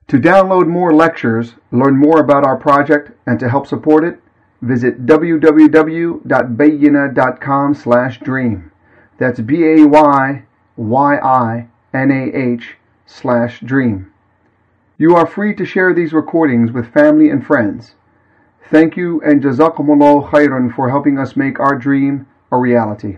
To download more lectures, learn more about our project, and to help support it, visit www.bayyinah.com/dream. That's BAYYINAH/dream. You are free to share these recordings with family and friends. Thank you and Jazakumullah khairan for helping us make our dream a reality.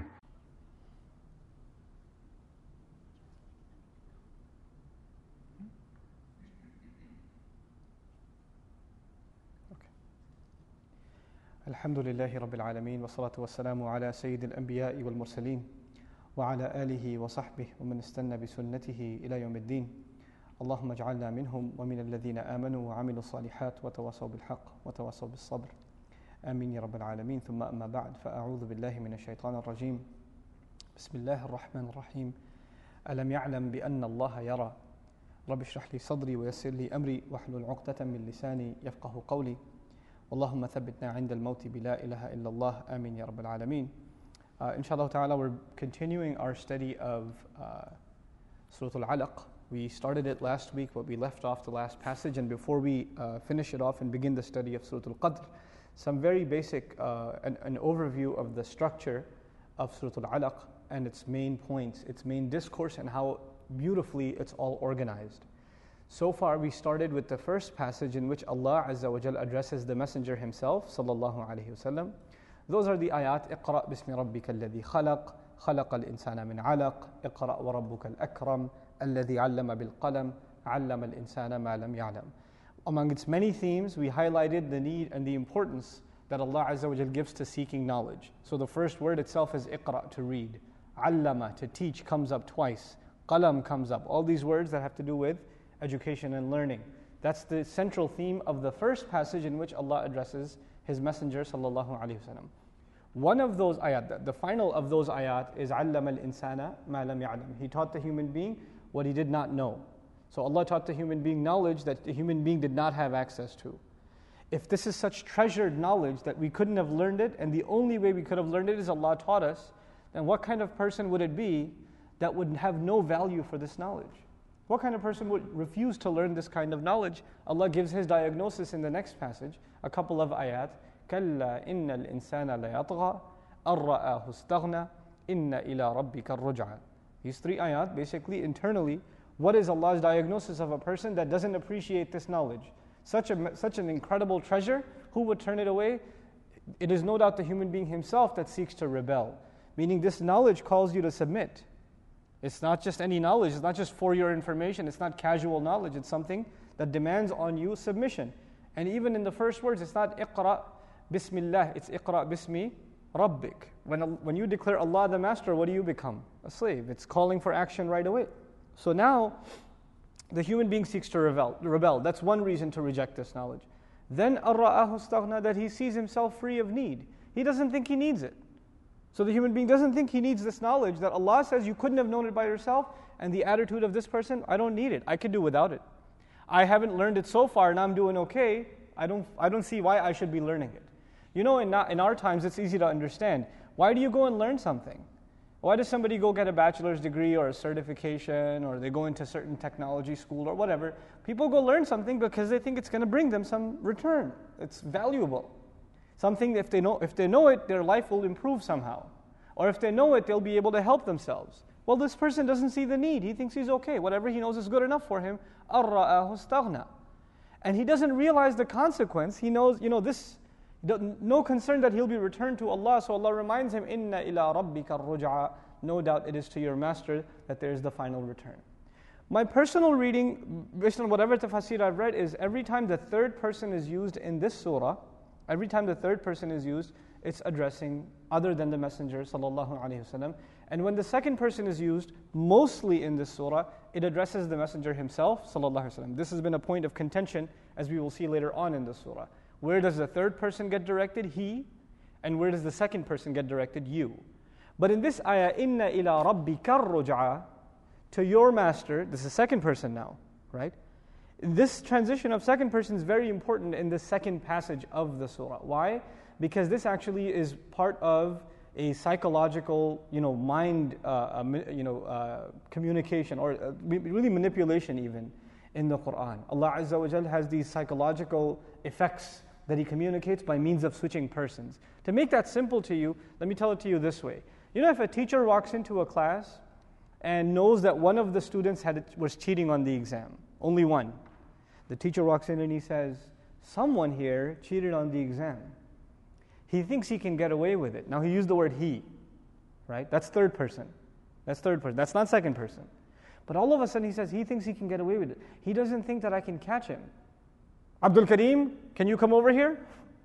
الحمد لله رب العالمين والصلاة والسلام على سيد الأنبياء والمرسلين وعلى آله وصحبه ومن استنى بسنته إلى يوم الدين اللهم اجعلنا منهم ومن الذين آمنوا وعملوا الصالحات وتواصوا بالحق وتواصوا بالصبر آمين يا رب العالمين ثم أما بعد فأعوذ بالله من الشيطان الرجيم بسم الله الرحمن الرحيم ألم يعلم بأن الله يرى رب اشرح لي صدري ويسر لي أمري واحلل عقدة من لساني يفقه قولي اللهم ثبتنا عند الموت بلا إله إلا الله آمين يا رب العالمين. Inshallah ta'ala, we're continuing our study of Surah Al-Alaq. We started it last week, but we left off the last passage. And before we finish it off and begin the study of Surah Al-Qadr, some very basic, an overview of the structure of Surah Al-Alaq and its main points, its main discourse, and how beautifully it's all organized. So far, we started with the first passage in which Allah Azza wa Jal addresses the Messenger himself, sallallahu alayhi wasallam. Those are the ayat, اقرأ باسم ربك الذي خلق خلق الإنسان من علق اقرأ وربك الأكرم الذي علم بالقلم علم الإنسان ما لم يعلم. Among its many themes, we highlighted the need and the importance that Allah Azza wa Jal gives to seeking knowledge. So the first word itself is اقرأ, to read. علم, to teach, comes up twice. qalam comes up. All these words that have to do with education and learning. That's the central theme of the first passage in which Allah addresses His Messenger sallallahu alaihi wasallam. One of those ayat, the final of those ayat, is عَلَّمَ الْإِنسَانَ مَا لَمْ يَعْلَمْ. He taught the human being what he did not know. So Allah taught the human being knowledge that the human being did not have access to. If this is such treasured knowledge that we couldn't have learned it, and the only way we could have learned it is Allah taught us, then what kind of person would it be that would have no value for this knowledge? What kind of person would refuse to learn this kind of knowledge? Allah gives His diagnosis in the next passage, a couple of ayat. كَلَّا إِنَّ الْإِنسَانَ لَيَطْغَى أَرَّآهُ اسْتَغْنَى إِنَّ إِلَىٰ رَبِّكَ الرُّجْعَى. These three ayat, basically internally, what is Allah's diagnosis of a person that doesn't appreciate this knowledge? Such an incredible treasure, who would turn it away? It is no doubt the human being himself that seeks to rebel. Meaning this knowledge calls you to submit. It's not just any knowledge, it's not just for your information, it's not casual knowledge, it's something that demands on you submission. And even in the first words, it's not iqra bismillah, it's iqra bismi rabbik. When you declare Allah the master, what do you become? A slave. It's calling for action right away. So now, the human being seeks to rebel. That's one reason to reject this knowledge. Then arra'ahu istaghna, that he sees himself free of need. He doesn't think he needs it. So the human being doesn't think he needs this knowledge that Allah says you couldn't have known it by yourself, and the attitude of this person, I don't need it. I can do without it. I haven't learned it so far and I'm doing okay. I don't see why I should be learning it. You know, in our times it's easy to understand. Why do you go and learn something? Why does somebody go get a bachelor's degree or a certification, or they go into certain technology school or whatever? People go learn something because they think it's going to bring them some return. It's valuable. Something, if they know it, their life will improve somehow. Or if they know it, they'll be able to help themselves. Well, this person doesn't see the need. He thinks he's okay. Whatever he knows is good enough for him. أَرَّآهُ اسْتَغْنَى. And he doesn't realize the consequence. He knows, this, no concern that he'll be returned to Allah. So Allah reminds him, إِنَّ إِلَىٰ رَبِّكَ الرُّجْعَى. No doubt it is to your master that there is the final return. My personal reading, based on whatever tafsir I've read, is every time the third person is used in this surah, every time the third person is used, it's addressing other than the Messenger sallallahu alaihi wasallam. And when the second person is used, mostly in this surah, it addresses the Messenger himself sallallahu alaihi wasallam. This has been a point of contention, as we will see later on in the surah. Where does the third person get directed? He. And where does the second person get directed? You. But in this ayah, inna ila rabbika ruj'a, to your master, this is the second person now, right? This transition of second person is very important in the second passage of the surah. Why? Because this actually is part of a psychological, mind, communication, or really manipulation even. in the Quran. Allah Azza wa Jal has these psychological effects that He communicates by means of switching persons. To make that simple to you, let me tell it to you this way. You know, if a teacher walks into a class and knows that one of the students was cheating on the exam, only one. The teacher walks in and he says, someone here cheated on the exam. He thinks he can get away with it. Now he used the word he, right? That's third person. That's not second person. But all of a sudden he says he thinks he can get away with it. He doesn't think that I can catch him. Abdul Kareem, can you come over here?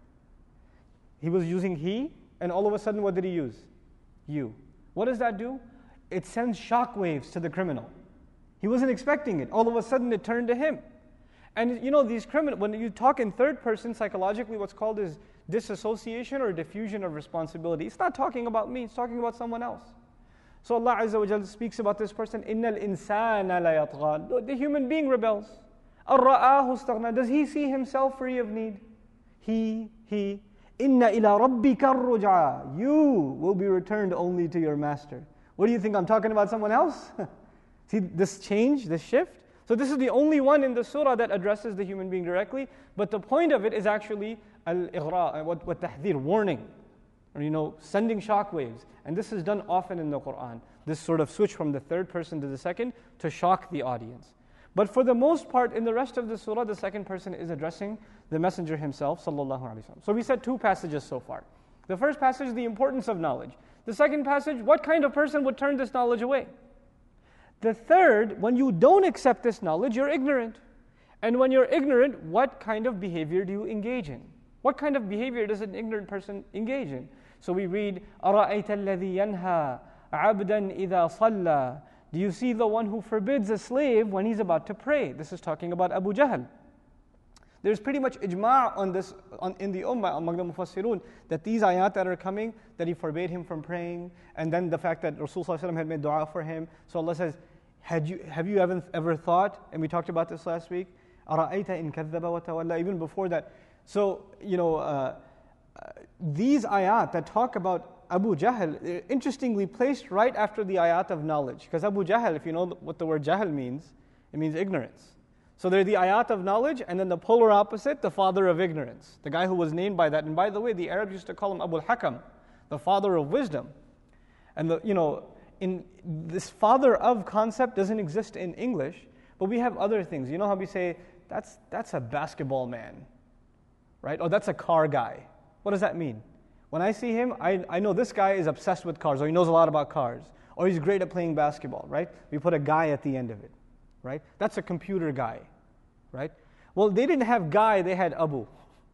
He was using he, and all of a sudden what did he use? You. What does that do? It sends shock waves to the criminal. He wasn't expecting it. All of a sudden it turned to him. And you know, these criminals, when you talk in third person, psychologically what's called is disassociation or diffusion of responsibility. It's not talking about me, it's talking about someone else. So Allah Azza wa Jalla speaks about this person, إِنَّ الْإِنسَانَ لَيَطْغَى. The human being rebels. أَرَّآهُ اسْتَغْنَى. Does he see himself free of need? He. إِنَّ إِلَىٰ رَبِّكَ الرُّجْعَى. You will be returned only to your master. What do you think, I'm talking about someone else? See this change, this shift? So this is the only one in the surah that addresses the human being directly, but the point of it is actually al-ighra, what tahdhir, warning, or sending shock waves. And this is done often in the Quran, this sort of switch from the third person to the second to shock the audience. But for the most part, in the rest of the surah, the second person is addressing the messenger himself, sallallahu alaihi wasallam. So we said two passages so far. The first passage, the importance of knowledge. The second passage, what kind of person would turn this knowledge away? The third, when you don't accept this knowledge, you're ignorant. And when you're ignorant, what kind of behavior do you engage in? What kind of behavior does an ignorant person engage in? So we read, أَرَأَيْتَ الَّذِي يَنْهَى عَبْدًا إِذَا صَلَّى. Do you see the one who forbids a slave when he's about to pray? This is talking about Abu Jahl. There's pretty much ijma' on this in the ummah among the mufassirun that these ayat that are coming, that he forbade him from praying, and then the fact that Rasulullah had made dua for him. So Allah says, have you ever thought, and we talked about this last week, أَرَأَيْتَ إِن كَذَّبَ وَتَوَلَّى, even before that. So, these ayat that talk about Abu Jahl, interestingly placed right after the ayat of knowledge. Because Abu Jahl, if you know what the word Jahl means, it means ignorance. So they're the ayat of knowledge, and then the polar opposite, the father of ignorance. The guy who was named by that. And by the way, the Arabs used to call him Abu al-Hakam, the father of wisdom. And in this father of concept doesn't exist in English, but we have other things. You know how we say, that's a basketball man, right? Or that's a car guy. What does that mean? When I see him, I know this guy is obsessed with cars, or he knows a lot about cars, or he's great at playing basketball, right? We put a guy at the end of it, right? That's a computer guy, right? Well, they didn't have guy, they had Abu.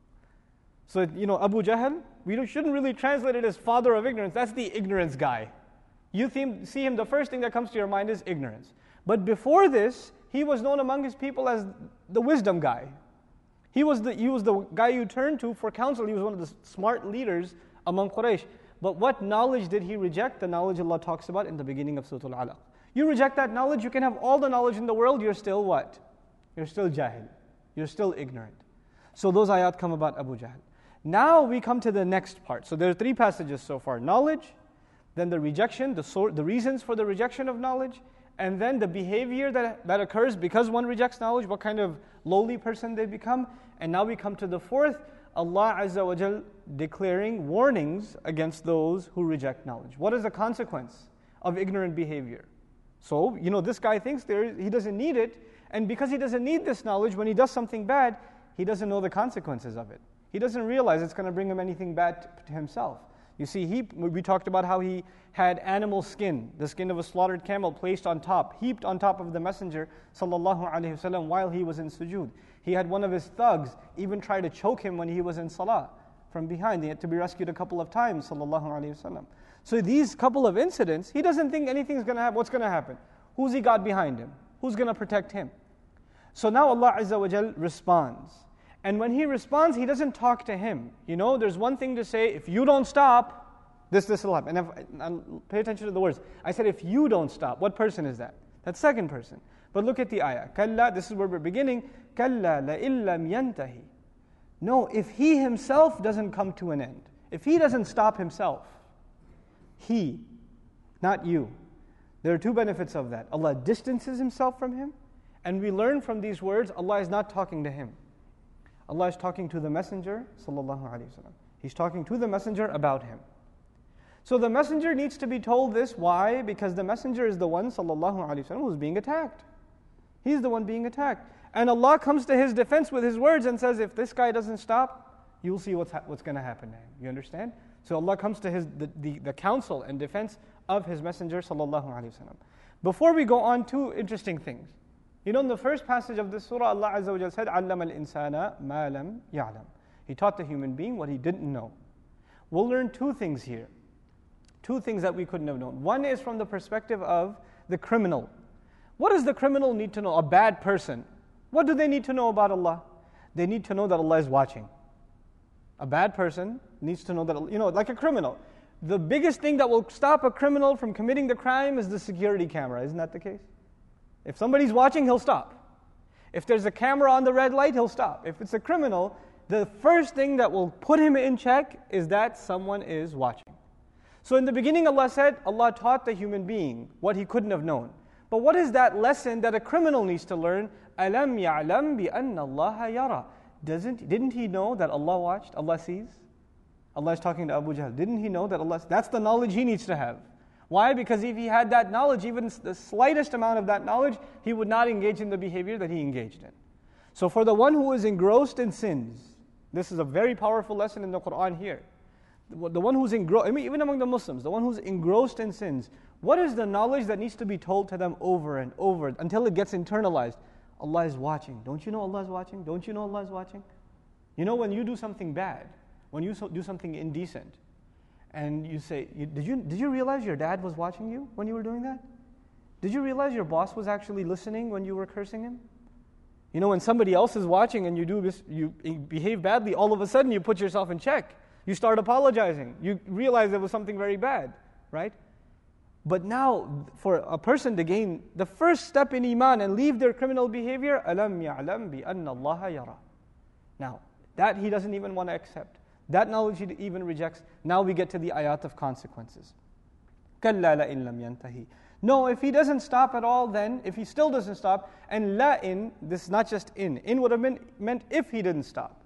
So, Abu Jahl, we shouldn't really translate it as father of ignorance. That's the ignorance guy. You see him, the first thing that comes to your mind is ignorance. But before this, he was known among his people as the wisdom guy. He was the guy you turn to for counsel. He was one of the smart leaders among Quraysh. But what knowledge did he reject? The knowledge Allah talks about in the beginning of Surah Al-Alaq. You reject that knowledge, you can have all the knowledge in the world, you're still what? You're still jahil. You're still ignorant. So those ayat come about Abu Jahl. Now we come to the next part. So there are three passages so far. Knowledge, then the rejection, the reasons for the rejection of knowledge, and then the behavior that occurs because one rejects knowledge, what kind of lowly person they become. And now we come to the fourth, Allah Azza wa Jal declaring warnings against those who reject knowledge. What is the consequence of ignorant behavior? So, this guy thinks he doesn't need it, and because he doesn't need this knowledge, when he does something bad, he doesn't know the consequences of it. He doesn't realize it's going to bring him anything bad to himself. You see, we talked about how he had animal skin, the skin of a slaughtered camel placed on top, heaped on top of the Messenger sallallahu alaihi wasallam while he was in sujood. He had one of his thugs even try to choke him when he was in salah from behind. He had to be rescued a couple of times, sallallahu alaihi wasallam. So these couple of incidents, he doesn't think anything's going to happen. What's going to happen? Who's he got behind him? Who's going to protect him? So now Allah Azza wa Jal responds. And when he responds, he doesn't talk to him. There's one thing to say, if you don't stop, this will happen. And pay attention to the words. I said, if you don't stop, what person is that? That second person. But look at the ayah. Kalla, this is where we're beginning. Kalla la'in lam yantahi. No, if he himself doesn't come to an end, if he doesn't stop himself, he, not you. There are two benefits of that. Allah distances himself from him, And we learn from these words, Allah is not talking to him. Allah is talking to the Messenger, sallallahu alaihi wasallam. He's talking to the Messenger about him. So the Messenger needs to be told this. Why? Because the Messenger is the one, sallallahu alaihi wasallam, who's being attacked. He's the one being attacked. And Allah comes to his defense with his words and says, if this guy doesn't stop, you'll see what's going to happen to him. You understand? So Allah comes to the counsel and defense of his Messenger, sallallahu alaihi wasallam. Before we go on, two interesting things. You know, in the first passage of this surah, Allah Azza wa Jalla said, عَلَّمَ الْإِنسَانَ مَا لَمْ يَعْلَمْ. He taught the human being what he didn't know. We'll learn two things here. Two things that we couldn't have known. One is from the perspective of the criminal. What does the criminal need to know? A bad person. What do they need to know about Allah? They need to know that Allah is watching. A bad person needs to know that, like a criminal. The biggest thing that will stop a criminal from committing the crime is the security camera. Isn't that the case? If somebody's watching, he'll stop. If there's a camera on the red light, he'll stop. If it's a criminal, the first thing that will put him in check is that someone is watching. So in the beginning, Allah said, Allah taught the human being what he couldn't have known. But what is that lesson that a criminal needs to learn? أَلَمْ يَعْلَمْ بِأَنَّ اللَّهَ يَرَى. Didn't he know that Allah watched, Allah sees? Allah is talking to Abu Jahl. Didn't he know that Allah... That's the knowledge he needs to have. Why? Because if he had that knowledge, even the slightest amount of that knowledge, he would not engage in the behavior that he engaged in. So for the one who is engrossed in sins, this is a very powerful lesson in the Quran here. The one who's engrossed, even among the Muslims, the one who's engrossed in sins, what is the knowledge that needs to be told to them over and over until it gets internalized? Allah is watching. Don't you know Allah is watching? Don't you know Allah is watching? You know, when you do something bad, when you do something indecent, and you say, did you realize your dad was watching you when you were doing that? Did you realize your boss was actually listening when you were cursing him? You know, when somebody else is watching and you behave badly, all of a sudden you put yourself in check. You start apologizing. You realize there was something very bad, right? But now, for a person to gain the first step in Iman and leave their criminal behavior, أَلَمْ يَعْلَمْ بِأَنَّ اللَّهَ يَرَى. Now, that he doesn't even want to accept. That knowledge he even rejects. Now we get to the ayat of consequences. كَلَّا لَإِن لَمْ يَنْتَهِ. No, if he doesn't stop at all, then, if he still doesn't stop, and لَإِن, this is not just in would have meant if he didn't stop.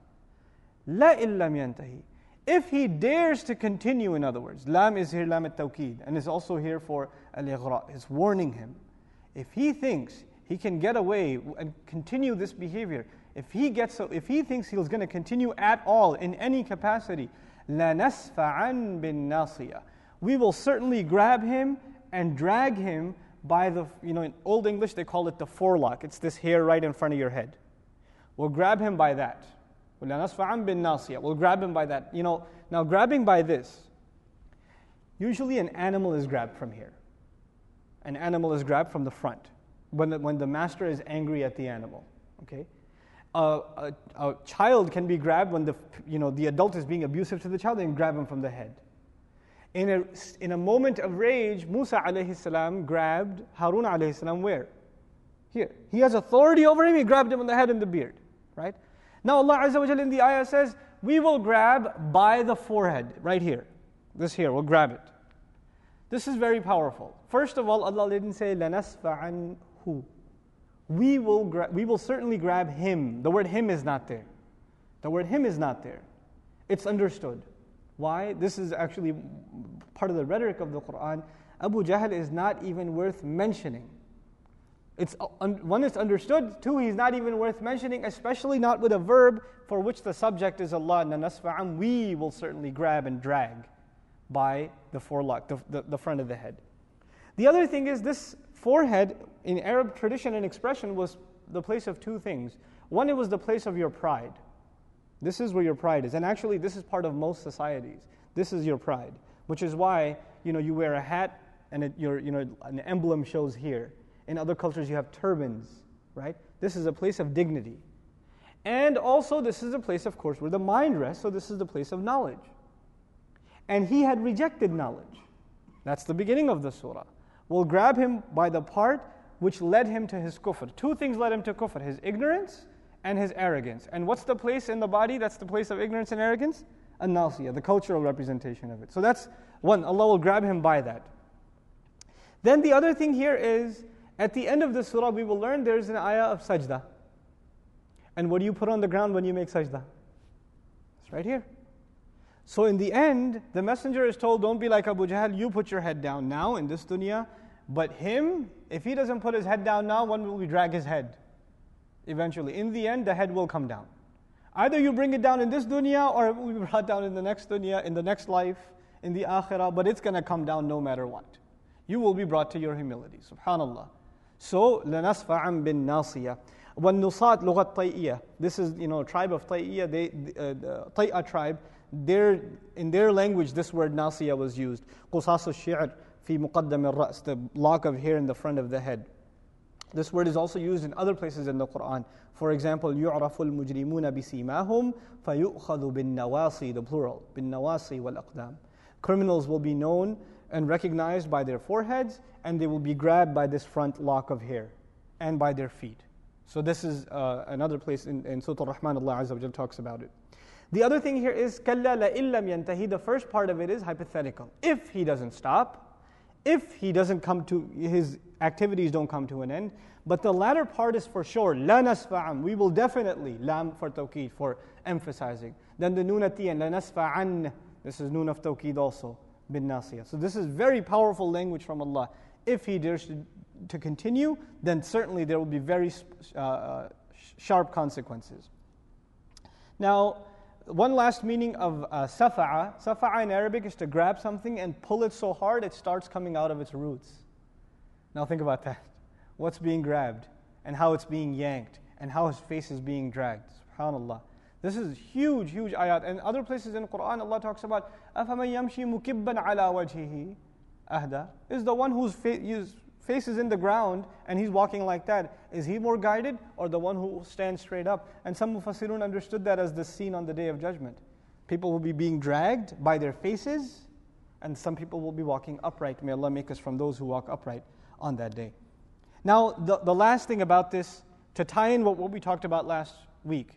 لَإِن لَمْ يَنْتَهِ. If he dares to continue, in other words, lam is here lam at-tawqid, and is also here for al-ighra, is warning him. If he thinks he can get away and continue this behavior, if he thinks he's going to continue at all in any capacity, لَنَسْفَعًا بِالنَّاصِيَةِ. We will certainly grab him and drag him by the, in Old English they call it the forelock. It's this hair right in front of your head. We'll grab him by that. لَنَسْفَعًا بِالنَّاصِيَةِ. We'll grab him by that. Now grabbing by this, usually an animal is grabbed from here. An animal is grabbed from the front when the master is angry at the animal. Okay. A child can be grabbed when the adult is being abusive to the child, and grab him from the head. In a moment of rage, Musa alayhi salam grabbed Harun alayhi salam where? Here. He has authority over him, he grabbed him on the head and the beard. Right? Now Allah Azza wa Jalla in the ayah says, we will grab by the forehead, right here. This here, we'll grab it. This is very powerful. First of all, Allah didn't say, لَنَسْفَعَنْهُ. We will certainly grab him. The word him is not there. The word him is not there. It's understood. Why? This is actually part of the rhetoric of the Quran. Abu Jahl is not even worth mentioning. One, it's understood. Two, he's not even worth mentioning, especially not with a verb for which the subject is Allah. نَنَسْفَعًا. We will certainly grab and drag by the forelock, the front of the head. The other thing is this forehead, in Arab tradition and expression, was the place of two things. One, it was the place of your pride. This is where your pride is. And actually, this is part of most societies. This is your pride. Which is why, you wear a hat and an emblem shows here. In other cultures, you have turbans, right? This is a place of dignity. And also, this is a place, of course, where the mind rests, so this is the place of knowledge. And he had rejected knowledge. That's the beginning of the surah. We'll grab him by the part which led him to his kufr. Two things led him to kufr, his ignorance and his arrogance. And what's the place in the body that's the place of ignorance and arrogance? An-nasiyah, the cultural representation of it. So that's one, Allah will grab him by that. Then the other thing here is, At the end of the surah, we will learn there is an ayah of sajda. And what do you put on the ground when you make sajda? It's right here. So in the end, the messenger is told, don't be like Abu Jahl, you put your head down now in this dunya. But him, if he doesn't put his head down now, when will we drag his head? Eventually. In the end, the head will come down. Either you bring it down in this dunya, or it will be brought down in the next dunya, in the next life, in the akhirah, but it's going to come down no matter what. You will be brought to your humility. Subhanallah. So, لَنَسْفَعًا بِالنَّاصِيَةِ وَالنُّصَاتِ لُغَةْ طَيْئِيَةِ. This is, tribe of Tay'iyah, the Tay'a tribe. In their language, this word nasiya was used. قُصَاصُ الشِّعْرِ فِي مُقَدَّمِ الرَّأْسِ, the lock of hair in the front of the head. This word is also used in other places in the Quran. For example, يُعْرَفُ الْمُجْرِمُونَ بِسِيمَاهُمْ فَيُؤْخَذُ بِالنَّوَاصِي, the plural, بِالنَّوَاصِي وَالْأَقْدَامِ. Criminals will be known and recognized by their foreheads, and they will be grabbed by this front lock of hair, and by their feet. So this is another place in Surah Al-Rahman, Allah Azza wa Jal talks about it. The other thing here is, كَلَّا لَإِن لَمْ يَنْتَهِ. The first part of it is hypothetical. If he doesn't stop, if he doesn't come to, his activities don't come to an end. But the latter part is for sure, لَا نَسْفَعًا. We will definitely, lam for tawqeed, for emphasizing. Then the noon at the end, لَا نَسْفَعًا. This is noon of tawqeed also, bin nasiyah. So this is very powerful language from Allah. If he dares to continue, then certainly there will be very sharp consequences. Now, one last meaning of safa'a. Safa'a in Arabic is to grab something and pull it so hard it starts coming out of its roots. Now think about that. What's being grabbed, and how it's being yanked, and how his face is being dragged. SubhanAllah. This is huge, huge ayat. And other places in the Quran, Allah talks about أَفَمَنْ يَمْشِي مُكِبًّا عَلَى وَجْهِهِ أَهْدَى. Is the one whose face is in the ground and he's walking like that, is he more guided, or the one who stands straight up? And some Mufassirun understood that as the scene on the Day of Judgment. People will be being dragged by their faces, and some people will be walking upright. May Allah make us from those who walk upright on that day. Now, the last thing about this, to tie in what we talked about last week.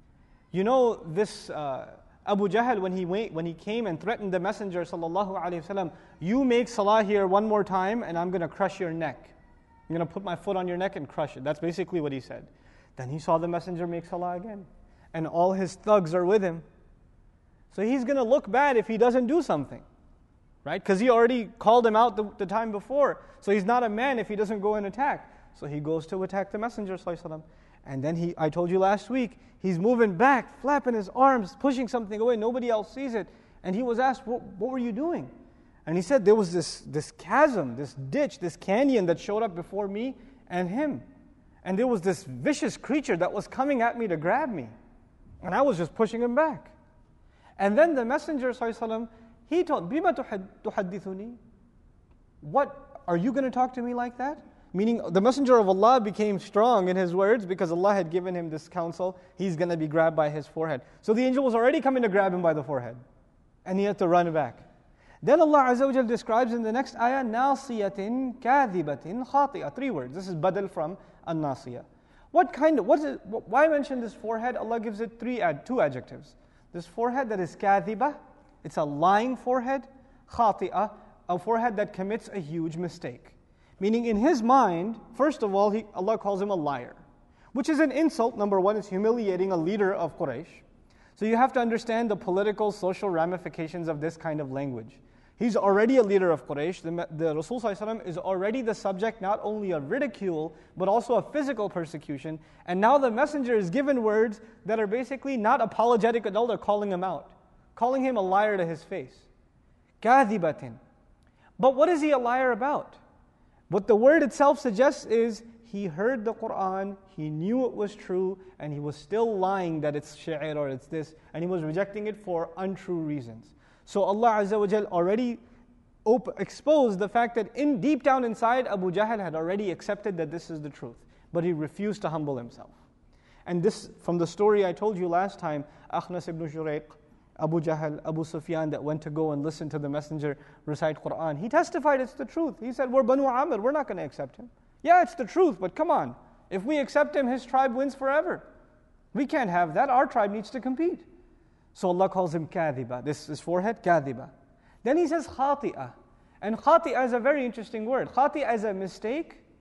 This Abu Jahl, when he came and threatened the Messenger sallallahu alaihi wasallam, you make salah here one more time and I'm going to crush your neck. I'm going to put my foot on your neck and crush it. That's basically what he said. Then he saw the Messenger make salah again. And all his thugs are with him. So he's going to look bad if he doesn't do something. Right? Because he already called him out the time before. So he's not a man if he doesn't go and attack. So he goes to attack the Messenger sallallahu alaihi wasallam. And then I told you last week, he's moving back, flapping his arms, pushing something away. Nobody else sees it. And he was asked, what were you doing? And he said, there was this chasm, this ditch, this canyon that showed up before me and him. And there was this vicious creature that was coming at me to grab me. And I was just pushing him back. And then the Messenger ﷺ, he told, Bima tuhaddithuni? What, are you going to talk to me like that? Meaning the Messenger of Allah became strong in his words because Allah had given him this counsel. He's going to be grabbed by his forehead. So the angel was already coming to grab him by the forehead. And he had to run back. Then Allah Azza wa Jal describes in the next ayah, نَاصِيَةٍ كَاذِبَةٍ خَاطِئَةٍ. 3 words. This is badal from an-nasiyah. Why mention this forehead? Allah gives it 2 adjectives. This forehead that is kadhiba, it's a lying forehead. Khati'ah, a forehead that commits a huge mistake. Meaning in his mind, first of all, Allah calls him a liar. Which is an insult. Number one, it's humiliating a leader of Quraysh. So you have to understand the political, social ramifications of this kind of language. He's already a leader of Quraysh. The Rasul ﷺ is already the subject not only of ridicule, but also of physical persecution. And now the messenger is given words that are basically not apologetic at all. They're calling him out. Calling him a liar to his face. كَاذِبَةٍ. But what is he a liar about? What the word itself suggests is he heard the Quran, he knew it was true, and he was still lying that it's shi'r or it's this, and he was rejecting it for untrue reasons. So Allah Azza wa Jal already exposed the fact that deep down inside, Abu Jahl had already accepted that this is the truth, but he refused to humble himself. And this, from the story I told you last time, Akhnas ibn Shurayq, Abu Jahl, Abu Sufyan that went to go and listen to the messenger recite Quran, he testified it's the truth. He said, we're Banu Amr, we're not going to accept him. Yeah, it's the truth, but come on. If we accept him, his tribe wins forever. We can't have that. Our tribe needs to compete. So Allah calls him kadhiba. This is forehead, kadhiba. Then he says khati'ah. And khati'ah is a very interesting word. Khati'ah is a mistake,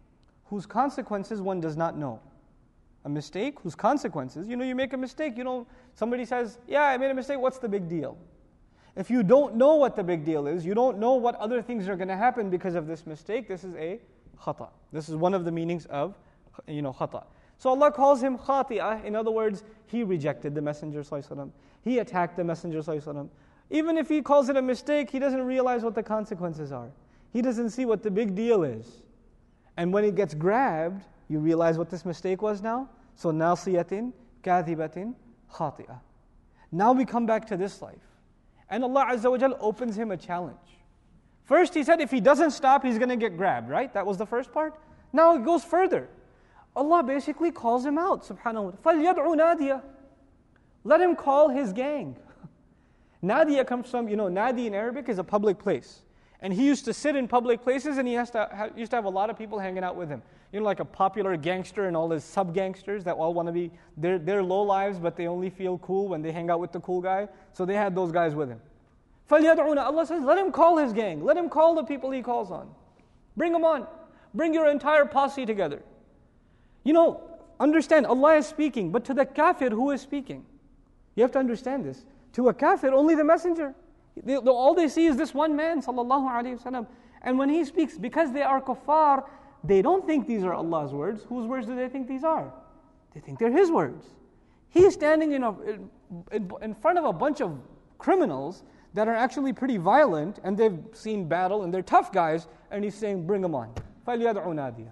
whose consequences one does not know. A mistake whose consequences, you make a mistake, somebody says, yeah, I made a mistake, what's the big deal? If you don't know what the big deal is, you don't know what other things are going to happen because of this mistake, this is a khata. This is one of the meanings of, khata. So Allah calls him khati'ah. In other words, he rejected the Messenger ﷺ. He attacked the Messenger ﷺ. Even if he calls it a mistake, he doesn't realize what the consequences are. He doesn't see what the big deal is. And when it gets grabbed, you realize what this mistake was now? So, nasiyatin, kathibatin, khati'ah. Now we come back to this life. And Allah Azza wa Jal opens him a challenge. First he said if he doesn't stop, he's going to get grabbed, right? That was the first part. Now it goes further. Allah basically calls him out, subhanahu wa ta'ala. فَلْيَدْعُ نَادِيَ. Let him call his gang. Nadia comes from, Nadi in Arabic is a public place. And he used to sit in public places and he used to have a lot of people hanging out with him. Like a popular gangster and all his sub-gangsters that all want to be, they're low lives, but they only feel cool when they hang out with the cool guy. So they had those guys with him. فَلْيَدْعُونَ. Allah says, let him call his gang. Let him call the people he calls on. Bring them on. Bring your entire posse together. Understand, Allah is speaking, but to the kafir, who is speaking? You have to understand this. To a kafir, only the messenger. All they see is this one man, sallallahu alayhi wasallam. And when he speaks, because they are kuffar, they don't think these are Allah's words. Whose words do they think these are? They think they're His words. He's standing in front of a bunch of criminals that are actually pretty violent, and they've seen battle, and they're tough guys, and he's saying, bring them on. فَلْيَدْعُ نَادِيَ.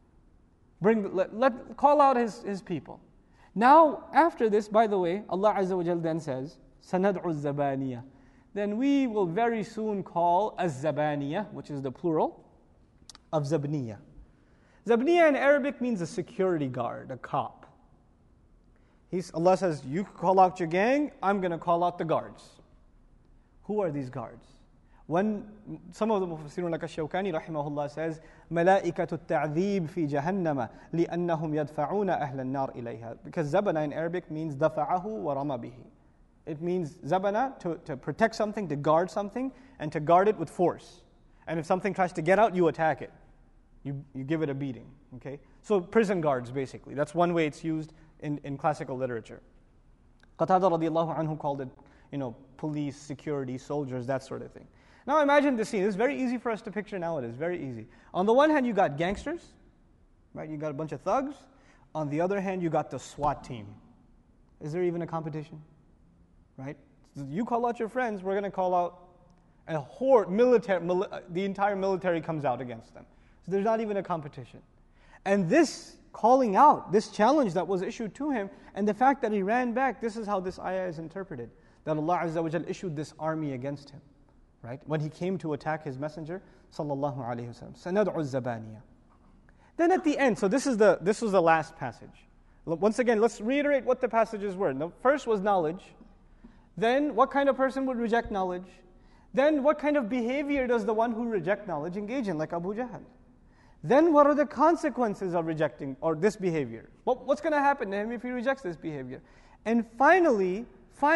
Call out his people. Now, after this, by the way, Allah Azza wa Jal then says, سَنَدْعُ الزَّبَانِيَ. Then we will very soon call az-zabaniya, which is the plural of zabniya. Zabniya in Arabic means a security guard, a cop. Allah says, you call out your gang, I'm going to call out the guards. Who are these guards? When some of the Mufassirun like Ash-Shawkani rahimahullah says, مَلَائِكَةُ التَّعْذِيبِ فِي جَهَنَّمَ لِأَنَّهُمْ يَدْفَعُونَ أَهْلَ النَّارِ إِلَيْهَا. Because zabana in Arabic means دَفَعَهُ وَرَمَى بِهِ. It means zabana, to protect something, to guard something, and to guard it with force. And if something tries to get out, you attack it. You give it a beating. Okay? So prison guards, basically. That's one way it's used in classical literature. Qatada radiallahu anhu called it, police, security, soldiers, that sort of thing. Now imagine this scene. It's very easy for us to picture nowadays. Very easy. On the one hand, you got gangsters, right? You got a bunch of thugs. On the other hand, you got the SWAT team. Is there even a competition? Right? So you call out your friends, we're going to call out a horde, the entire military comes out against them. So there's not even a competition. And this calling out, this challenge that was issued to him, and the fact that he ran back, this is how this ayah is interpreted. That Allah Azza wa Jal issued this army against him. Right? When he came to attack his messenger, sallallahu alayhi wa sallam. سَنَدْعُ الزَّبَانِيَ. Then at the end, so this was the last passage. Once again, let's reiterate what the passages were. The first was knowledge. Then, what kind of person would reject knowledge? Then, what kind of behavior does the one who rejects knowledge engage in, like Abu Jahl? Then, what are the consequences of rejecting, or this behavior? What's going to happen to him if he rejects this behavior? And finally,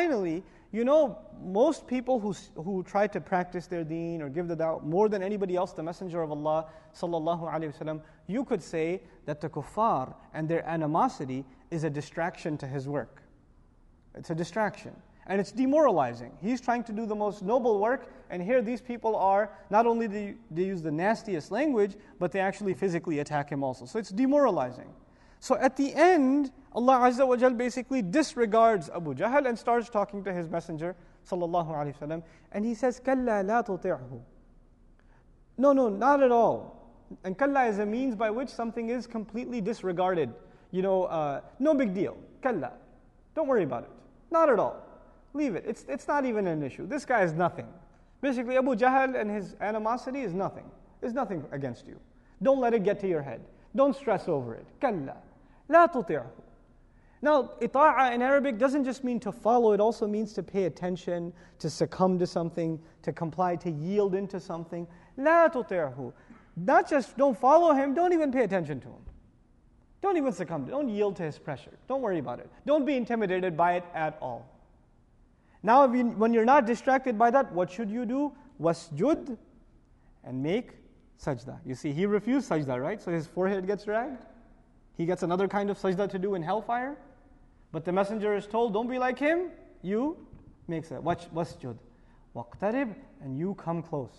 most people who try to practice their deen or give the da'wah more than anybody else, the Messenger of Allah, sallallahu alayhi wasallam, you could say that the kuffar and their animosity is a distraction to his work. It's a distraction. And it's demoralizing. He's trying to do the most noble work, and here these people are, not only do they use the nastiest language, but they actually physically attack him also. So it's demoralizing. So at the end, Allah Azza wa Jal basically disregards Abu Jahl and starts talking to his messenger, sallallahu alayhi wa sallam, and he says, كَلَّا لَا تُطِعْهُ. No, not at all. And kalla is a means by which something is completely disregarded. No big deal. Kalla. Don't worry about it. Not at all. Leave it. It's not even an issue. This guy is nothing. Basically, Abu Jahl and his animosity is nothing. It's nothing against you. Don't let it get to your head. Don't stress over it. Kalla. La tuti'hu. Now, ita'a in Arabic doesn't just mean to follow, it also means to pay attention, to succumb to something, to comply, to yield into something. La tuti'hu. Not just don't follow him, don't even pay attention to him. Don't even succumb. Don't yield to his pressure. Don't worry about it. Don't be intimidated by it at all. Now, when you're not distracted by that, what should you do? Wasjud, and make sajda. You see, he refused sajda, right? So his forehead gets dragged. He gets another kind of sajda to do in hellfire. But the messenger is told, don't be like him. You make sajda. Watch, wasjud. Waqtarib, and you come close.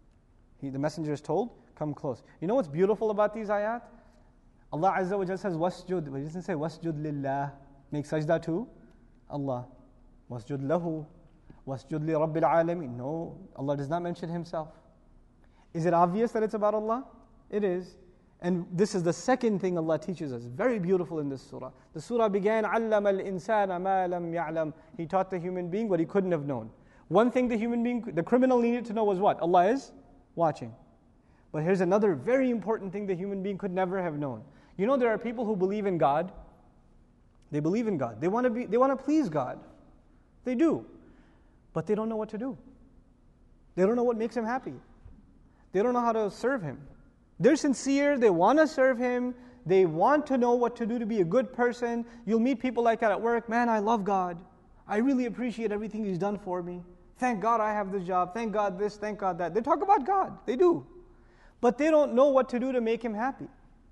The messenger is told, come close. You know what's beautiful about these ayat? Allah Azza wa Jalla says wasjud, but He doesn't say wasjud lillah. Make sajda to Allah. Wasjud lahu. Wasjud li rabbil alameen. No, Allah does not mention Himself. Is it obvious that it's about Allah? It is. And this is the second thing Allah teaches us. Very beautiful in this surah. The surah began, عَلَّمَ الْإِنسَانَ مَا لَمْ يَعْلَمْ. He taught the human being what he couldn't have known. One thing the criminal needed to know was what? Allah is watching. But here's another very important thing the human being could never have known. You know, there are people who believe in God. They believe in God. They want to please God. They do. But they don't know what to do. They don't know what makes Him happy. They don't know how to serve Him. They're sincere. They want to serve Him. They want to know what to do to be a good person. You'll meet people like that at work. Man, I love God. I really appreciate everything He's done for me. Thank God I have this job. Thank God this. Thank God that. They talk about God. They do. But they don't know what to do to make Him happy.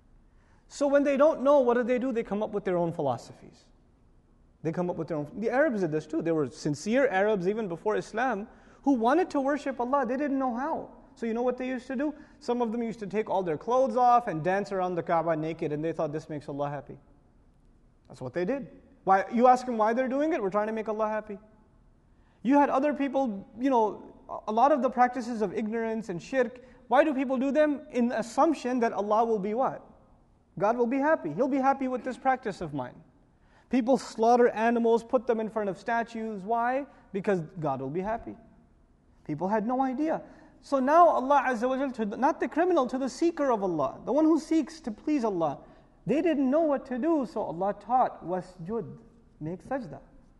So when they don't know, what do? They come up with their own philosophies. They come up with their own. The Arabs did this too. There were sincere Arabs even before Islam who wanted to worship Allah. They didn't know how. So you know what they used to do? Some of them used to take all their clothes off and dance around the Kaaba naked, and they thought this makes Allah happy. That's what they did. Why? You ask them why they're doing it? We're trying to make Allah happy. You had other people, a lot of the practices of ignorance and shirk, why do people do them? In the assumption that Allah will be what? God will be happy. He'll be happy with this practice of mine. People slaughter animals, put them in front of statues. Why? Because God will be happy. People had no idea. So now Allah Azza wa Jal, not the criminal, to the seeker of Allah, the one who seeks to please Allah, they didn't know what to do, so Allah taught, wasjud, make sajda.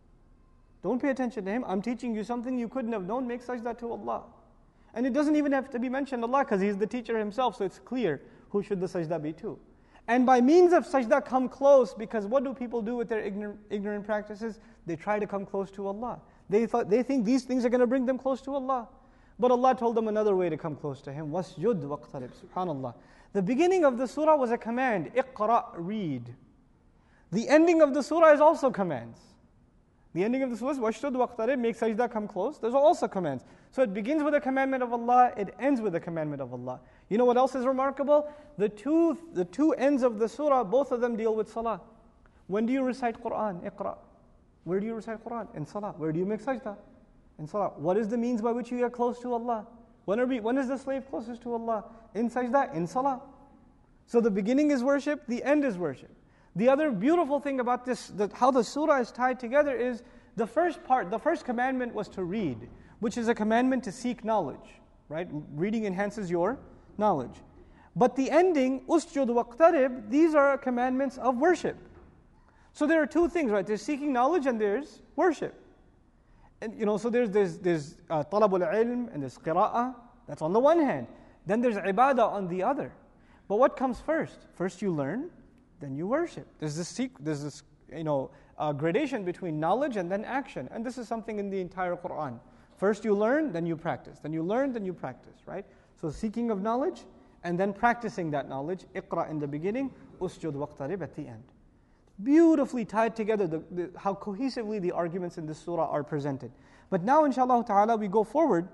Don't pay attention to Him. I'm teaching you something you couldn't have known, make sajda to Allah. And it doesn't even have to be mentioned Allah, because He's the teacher Himself, so it's clear who should the sajda be to. And by means of sajda, come close, because what do people do with their ignorant practices? They try to come close to Allah. They think these things are going to bring them close to Allah. But Allah told them another way to come close to Him. Wasjud waqtarib. Subhanallah. The beginning of the surah was a command. Iqra, read. The ending of the surah is also commands. The ending of the surah is wasjud waqtarib, make sajda, come close. Those are also commands. So it begins with a commandment of Allah, it ends with a commandment of Allah. You know what else is remarkable? The two ends of the surah, both of them deal with salah. When do you recite Quran? Iqra. Where do you recite Quran? In salah. Where do you make sajda? In salah. What is the means by which you get close to Allah? When is the slave closest to Allah? In sajda, in salah. So the beginning is worship, the end is worship. The other beautiful thing about this, how the surah is tied together, is the first commandment was to read, which is a commandment to seek knowledge, right? Reading enhances your knowledge. But the ending, usjud waqtarib, these are commandments of worship. So there are two things, right? There's seeking knowledge and there's worship. And so there's talabul ilm and there's qira'ah. That's on the one hand. Then there's ibadah on the other. But what comes first? First you learn, then you worship. There's this gradation between knowledge and then action. And this is something in the entire Quran. First you learn, then you practice. Then you learn, then you practice, right? So seeking of knowledge and then practicing that knowledge. Iqra in the beginning, usjud waqtarib at the end. Beautifully tied together, how cohesively the arguments in this surah are presented. But now, inshallah ta'ala, we go forward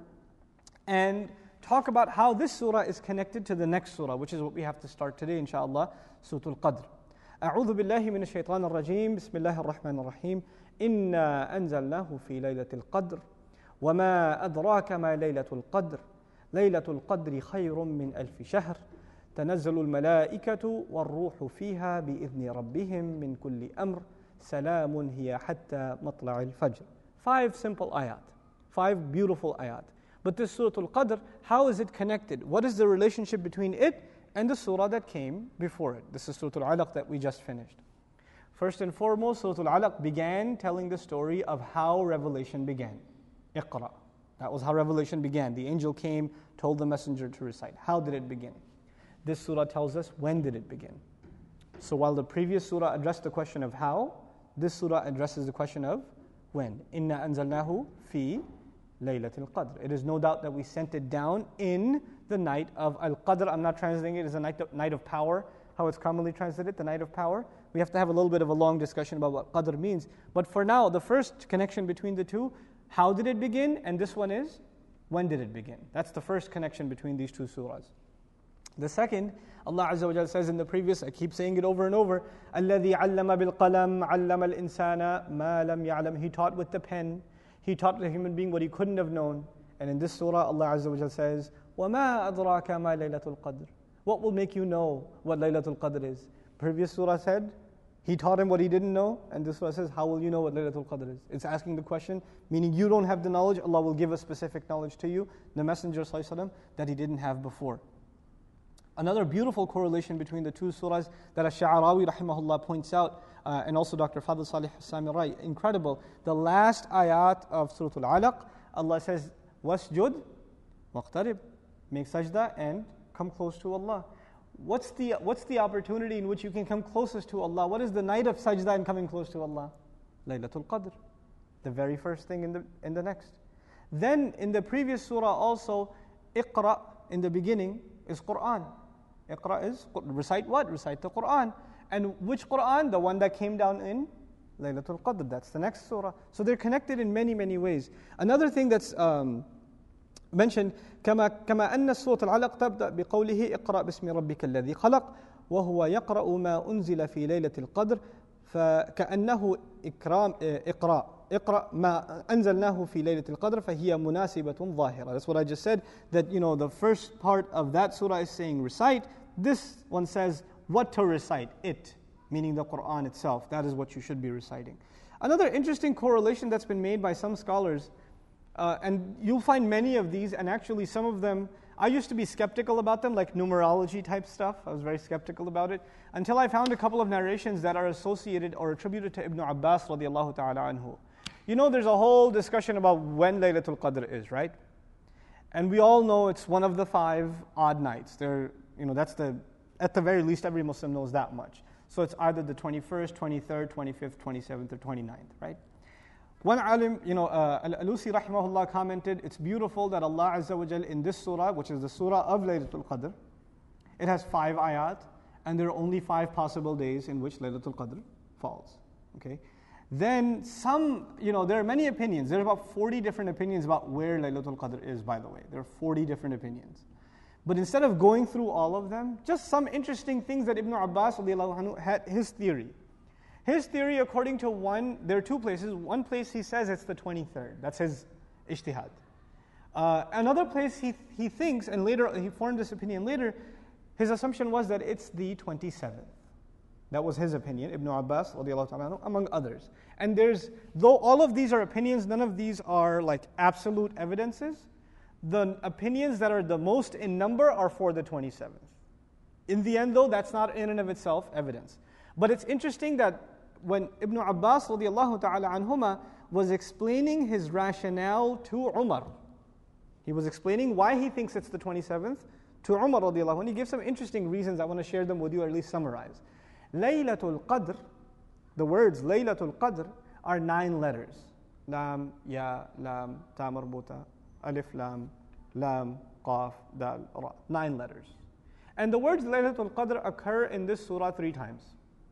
and talk about how this surah is connected to the next surah, which is what we have to start today, inshallah, Surah Al-Qadr. أعوذ بالله من الشيطان الرجيم بسم الله الرحمن الرحيم إنا أنزلناه في ليلة القدر وما أدراك ما ليلة القدر ليلة القدر خير من ألف شهر تنزل الملائكة والروح فيها بإذن ربهم من كل أمر سلام هي حتى مطلع الفجر. 5 simple ayat, 5 beautiful ayat. But this Surah Al-Qadr, how is it connected? What is the relationship between it and the surah that came before it? This is Surah Al-Alaq that we just finished. First and foremost, Surah Al-Alaq began telling the story of how revelation began. Iqra. That was how revelation began. The angel came, told the messenger to recite. How did it begin? This surah tells us when did it begin. So while the previous surah addressed the question of how, this surah addresses the question of when. Inna anzalnahu fi Laylatul Qadr. It is no doubt that we sent it down in the night of Al-Qadr. I'm not translating it as a night of power, how it's commonly translated, the night of power. We have to have a little bit of a long discussion about what Qadr means. But for now, the first connection between the two, how did it begin? And this one is, when did it begin? That's the first connection between these two surahs. The second, Allah Azza wa Jalla says in the previous, I keep saying it over and over, الَّذِي عَلَّمَ بِالْقَلَمِ عَلَّمَ الْإِنسَانَ مَا لَمْ يَعْلَمْ. He taught with the pen. He taught the human being what he couldn't have known. And in this surah, Allah Azza wa Jalla says, وَمَا أَدْرَاكَ مَا لَيْلَةُ الْقَدْرِ. What will make you know what Laylatul Qadr is? Previous surah said, He taught him what he didn't know. And this surah says, how will you know what Laylatul Qadr is? It's asking the question, meaning you don't have the knowledge, Allah will give a specific knowledge to you, the Messenger ﷺ, that he didn't have before. Another beautiful correlation between the two surahs that Ash-Sha'arawi rahimahullah points out, and also Dr. Fadl Salih Samirai, incredible. The last ayat of Surah Al-Alaq, Allah says, Wasjud waqtarib. Make sajda and come close to Allah. What's the opportunity in which you can come closest to Allah? What is the night of sajda and coming close to Allah? Laylatul Qadr. The very first thing in the next. Then in the previous surah also, Iqra in the beginning is Quran. Iqra is, recite what? Recite the Quran. And which Quran? The one that came down in Laylatul Qadr. That's the next surah. So they're connected in many, many ways. Another thing that's mentioned, كما أن سورة العلق تبدأ بقوله اقرأ باسم ربك الذي خلق وهو يقرأ ما أنزل في ليلة القدر فكأنه اقرأ ما أنزلناه في ليلة القدر فهي مناسبة ظاهرة. That's what I just said, that the first part of that surah is saying recite. This one says what to recite, it, meaning the Quran itself. That is what you should be reciting. Another interesting correlation that's been made by some scholars, and you'll find many of these, and actually some of them, I used to be skeptical about them, like numerology type stuff. I was very skeptical about it, until I found a couple of narrations that are associated or attributed to Ibn Abbas radiallahu ta'ala anhu. There's a whole discussion about when Laylatul Qadr is, right? And we all know it's one of the 5 odd nights. At the very least, every Muslim knows that much. So it's either the 21st, 23rd, 25th, 27th, or 29th, right? One alim, Al-Alusi rahimahullah commented, it's beautiful that Allah Azza wa Jal in this surah, which is the surah of Laylatul Qadr, it has 5 ayat, and there are only 5 possible days in which Laylatul Qadr falls. Okay? Then there are many opinions. There are about 40 different opinions about where Laylatul Qadr is, by the way. There are 40 different opinions. But instead of going through all of them, just some interesting things that Ibn Abbas radiallahu anhu had his theory. His theory, according to there are 2 places. One place he says it's the 23rd. That's his ijtihad. Another place he thinks, and later he formed this opinion later, his assumption was that it's the 27th. That was his opinion, Ibn Abbas radiallahu ta'ala anhu, among others. And though all of these are opinions, none of these are like absolute evidences. The opinions that are the most in number are for the 27th. In the end, though, that's not in and of itself evidence. But it's interesting that when Ibn Abbas radiallahu ta'ala anhuma was explaining his rationale to Umar, he was explaining why he thinks it's the 27th to Umar radiallahu anhu. He gives some interesting reasons. I want to share them with you, or at least summarize. Laylatul Qadr, the words Laylatul Qadr are 9 letters. Lam, Ya, Lam, Ta marbuta, Alif, Lam, Qaf, Dal, Ra. 9 letters. And the words Laylatul Qadr occur in this surah 3 times.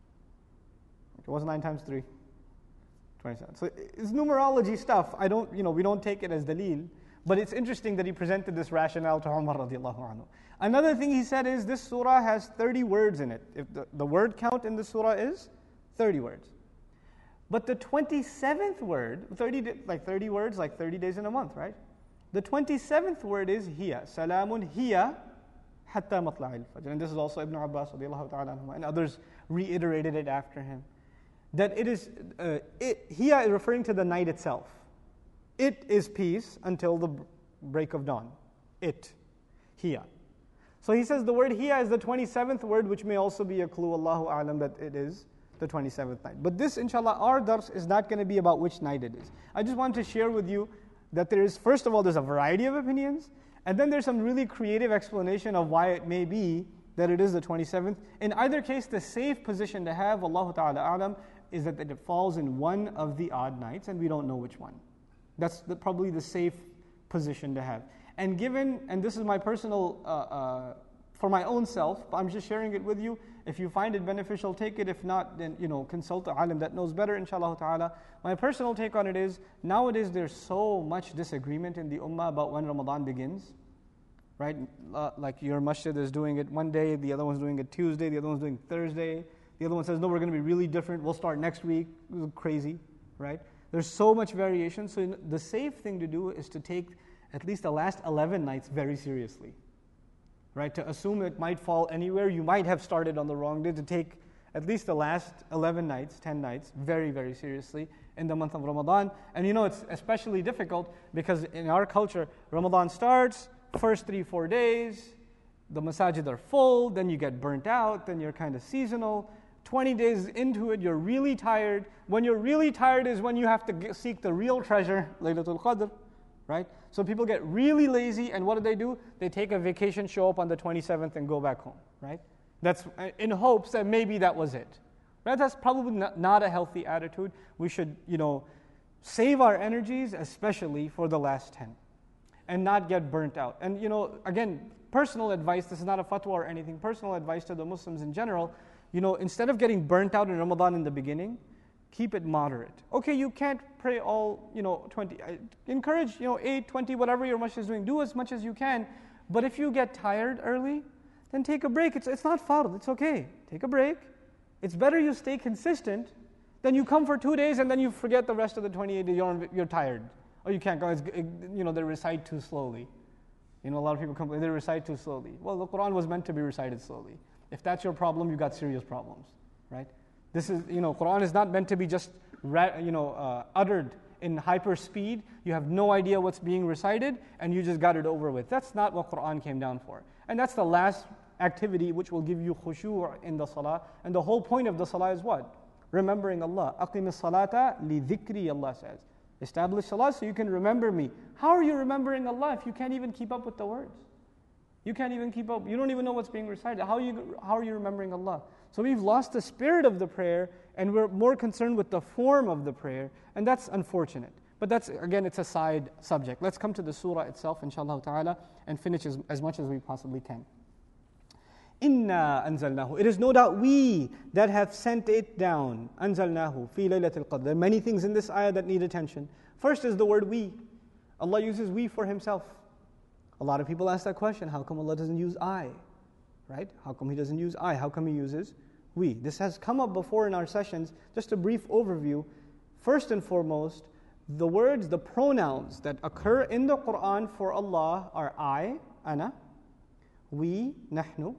What's 9 times 3? 27. So it's numerology stuff. We don't take it as dalil, but it's interesting that he presented this rationale to Umar radiallahu anhu. Another thing he said is this surah has 30 words in it. If the word count in the surah is 30 words. But the 27th word, 30 words, like 30 days in a month, right? The 27th word is hiya. Salamun hiya hatta matla'il fajr. And this is also Ibn Abbas radiallahu ta'ala anhu, and others reiterated it after him. That it is, hiya is referring to the night itself. It is peace until the break of dawn. It, hiya. So he says the word hiya is the 27th word, which may also be a clue, Allahu a'lam, that it is the 27th night. But this, inshallah, our dars is not going to be about which night it is. I just want to share with you that first of all, there's a variety of opinions, and then there's some really creative explanation of why it may be that it is the 27th. In either case, the safe position to have, Allahu ta'ala a'lam, is that it falls in one of the odd nights, and we don't know which one. That's probably the safe position to have. And given, and this is my personal, for my own self, I'm just sharing it with you. If you find it beneficial, take it. If not, then consult a alim that knows better, inshallah ta'ala. My personal take on it is, nowadays there's so much disagreement in the ummah about when Ramadan begins. Right? Like your masjid is doing it one day, the other one's doing it Tuesday, the other one's doing Thursday. The other one says, no, we're going to be really different. We'll start next week. Crazy, right? There's so much variation. So the safe thing to do is to take at least the last 11 nights very seriously, right? To assume it might fall anywhere. You might have started on the wrong day. To take at least the last 11 nights, 10 nights, very, very seriously in the month of Ramadan. And it's especially difficult because in our culture, Ramadan starts, first 3-4 days, the masajid are full, then you get burnt out, then you're kind of seasonal. 20 days into it, you're really tired. When you're really tired is when you have to seek the real treasure, Laylatul Qadr, right? So people get really lazy, and what do? They take a vacation, show up on the 27th, and go back home, right? That's in hopes that maybe that was it. Right? That's probably not a healthy attitude. We should, save our energies, especially for the last 10, and not get burnt out. And, again, personal advice, this is not a fatwa or anything, personal advice to the Muslims in general, instead of getting burnt out in Ramadan in the beginning, keep it moderate. Okay, you can't pray all, 20. Encourage, 8, 20, whatever your masjid is doing. Do as much as you can. But if you get tired early, then take a break. It's not fard. It's okay. Take a break. It's better you stay consistent than you come for 2 days and then you forget the rest of the 28 days. You're tired. Or you can't go. They recite too slowly. A lot of people complain, they recite too slowly. Well, the Quran was meant to be recited slowly. If that's your problem, you got serious problems, right? This is, Quran is not meant to be just, uttered in hyper speed. You have no idea what's being recited, and you just got it over with. That's not what Quran came down for. And that's the last activity which will give you khushu' in the salah. And the whole point of the salah is what? Remembering Allah. Aqimis salata li dhikri, Allah says. Establish salah so you can remember me. How are you remembering Allah if you can't even keep up with the words? You can't even keep up. You don't even know what's being recited. How are you remembering Allah? So we've lost the spirit of the prayer, and we're more concerned with the form of the prayer, and that's unfortunate. But that's, again, it's a side subject. Let's come to the surah itself, inshallah ta'ala, and finish as much as we possibly can. Inna anzalnahu. It is no doubt we that have sent it down. Anzalnahu fi laylatil qadr. There are many things in this ayah that need attention. First is the word we. Allah uses we for Himself. A lot of people ask that question, how come Allah doesn't use I? Right? How come He doesn't use I? How come He uses we? This has come up before in our sessions. Just a brief overview. First and foremost, the words, the pronouns that occur in the Quran for Allah are I, ana, we, nahnu,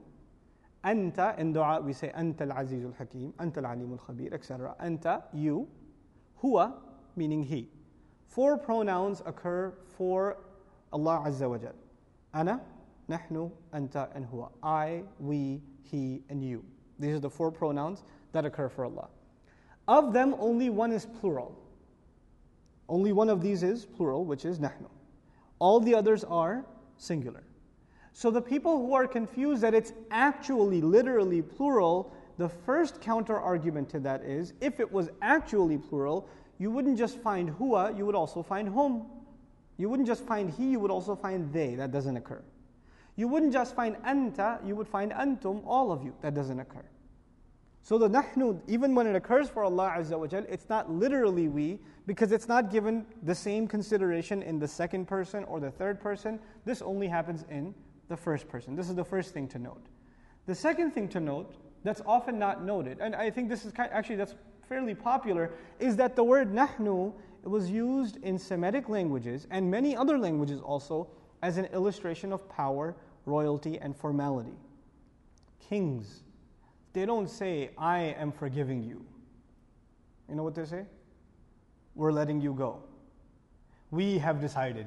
anta. In dua we say anta al-azizul hakim, anta al-alimul khabir, etc. Anta, you, huwa, meaning He. 4 pronouns occur for Allah Azza wa Jal. Ana, nahnu, anta, and huwa. I, we, he, and you. These are the 4 pronouns that occur for Allah. Of them, only one is plural. Only one of these is plural, which is nahnu. All the others are singular. So the people who are confused that it's actually literally plural, the first counter argument to that is, if it was actually plural, you wouldn't just find huwa, you would also find hum. You wouldn't just find he, you would also find they. That doesn't occur. You wouldn't just find anta, you would find antum, all of you. That doesn't occur. So the nahnu, even when it occurs for Allah Azza wa Jal, it's not literally we, because it's not given the same consideration in the second person or the third person. This only happens in the first person. This is the first thing to note. The second thing to note, that's often not noted, and I think this is actually that's fairly popular, is that the word nahnu was used in Semitic languages and many other languages also as an illustration of power, royalty, and formality. Kings, they don't say, I am forgiving you. You know what they say? We're letting you go. We have decided.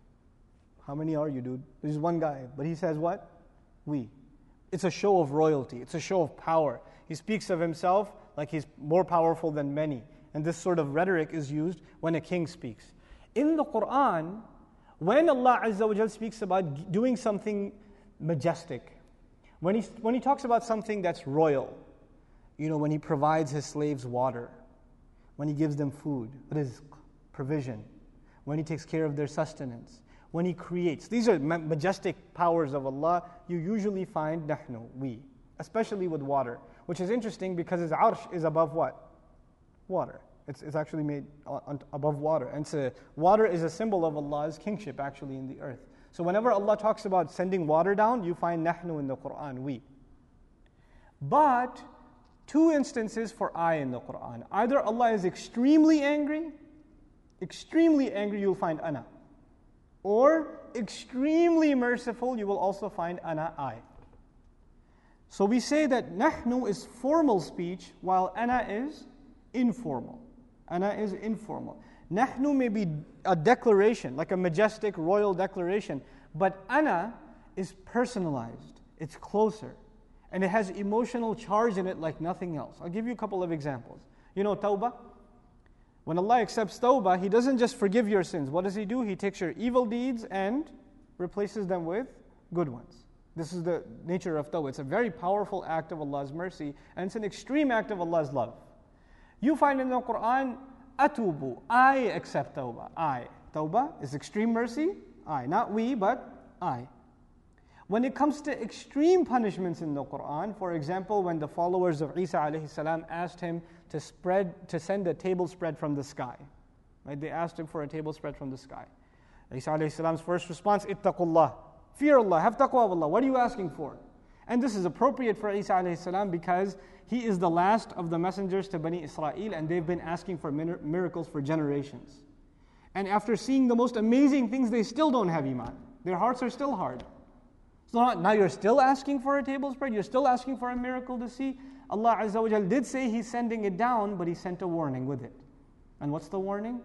How many are you, dude? There's one guy, but he says what? We. It's a show of royalty. It's a show of power. He speaks of himself like he's more powerful than many. And this sort of rhetoric is used when a king speaks. In the Quran, when Allah Azza wa Jal speaks about doing something majestic, when he talks about something that's royal, when He provides His slaves water, when He gives them food, rizq, provision, when He takes care of their sustenance, when He creates. These are majestic powers of Allah. You usually find nahnu, we, especially with water, which is interesting because His arsh is above what? Water. It's actually made above water. And water is a symbol of Allah's kingship actually in the earth. So whenever Allah talks about sending water down, you find nahnu in the Quran, we. But 2 instances for I in the Quran. Either Allah is extremely angry, you'll find ana. Or extremely merciful, you will also find ana, I. So we say that nahnu is formal speech, while ana is informal. Ana is informal. Nahnu may be a declaration, like a majestic royal declaration, but ana is personalized. It's closer. And it has emotional charge in it like nothing else. I'll give you a couple of examples. You know tawbah? When Allah accepts tawbah, He doesn't just forgive your sins. What does He do? He takes your evil deeds and replaces them with good ones. This is the nature of tawbah. It's a very powerful act of Allah's mercy, and it's an extreme act of Allah's love. You find in the Quran, atubu, I accept tawbah. I. Tawbah is extreme mercy. I. Not we, but I. When it comes to extreme punishments in the Quran, for example, when the followers of Isa alayhi salam asked Him to send a table spread from the sky. Right? They asked Him for a table spread from the sky. Isa alayhi salam's first response, ittaqullah. Fear Allah, have taqwa of Allah. What are you asking for? And this is appropriate for Isa alayhi salam because he is the last of the messengers to Bani Israel, and they've been asking for miracles for generations. And after seeing the most amazing things, they still don't have iman. Their hearts are still hard. So now you're still asking for a table spread, you're still asking for a miracle to see. Allah Azza wa Jal did say He's sending it down, but He sent a warning with it. And what's the warning?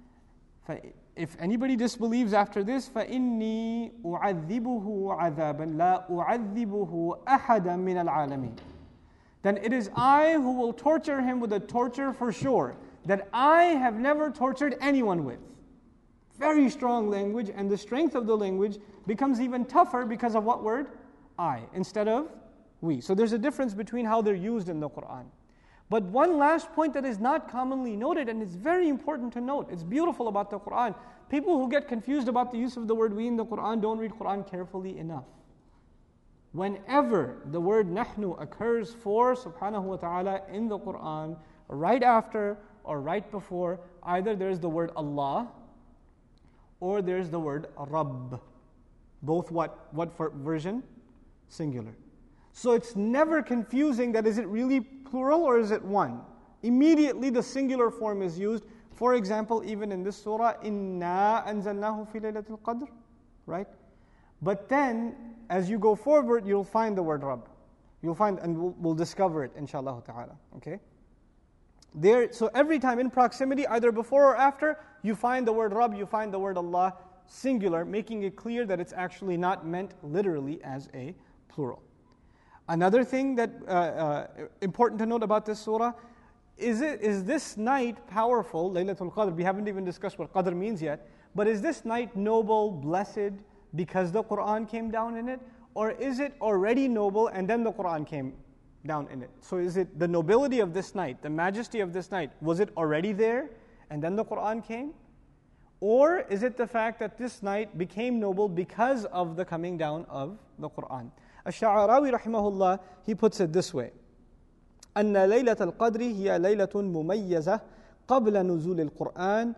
If anybody disbelieves after this, فَإِنِّي أُعَذِّبُهُ عَذَابًا لَا أُعَذِّبُهُ أَحَدًا مِنَ الْعَالَمِينَ. Then it is I who will torture him with a torture for sure, that I have never tortured anyone with. Very strong language, and the strength of the language becomes even tougher because of what word? I, instead of we. So there's a difference between how they're used in the Quran. But one last point that is not commonly noted, and it's very important to note, it's beautiful about the Quran. People who get confused about the use of the word we in the Quran don't read Quran carefully enough. Whenever the word nahnu occurs for subhanahu wa ta'ala in the Quran, right after or right before, either there's the word Allah or there's the word Rabb. Both what version? Singular. So it's never confusing that is it really plural or is it one? Immediately the singular form is used. For example, even in this surah, Inna anzalnahu fi laylatil qadr, right? But then, as you go forward, you'll find the word Rabb. You'll find, and we'll discover it, inshallah ta'ala. Okay? So every time in proximity, either before or after, you find the word Rabb, you find the word Allah, singular, making it clear that it's actually not meant literally as a plural. Another thing that important to note about this surah, is this night powerful, Laylatul Qadr? We haven't even discussed what Qadr means yet, but is this night noble, blessed, because the Quran came down in it? Or is it already noble and then the Quran came down in it? So is it the nobility of this night, the majesty of this night, was it already there and then the Quran came? Or is it the fact that this night became noble because of the coming down of the Quran? Ash-Sha'arawi rahimahullah, he puts it this way: أن ليلة القدر هي ليلة مميزة قبل نزول القرآن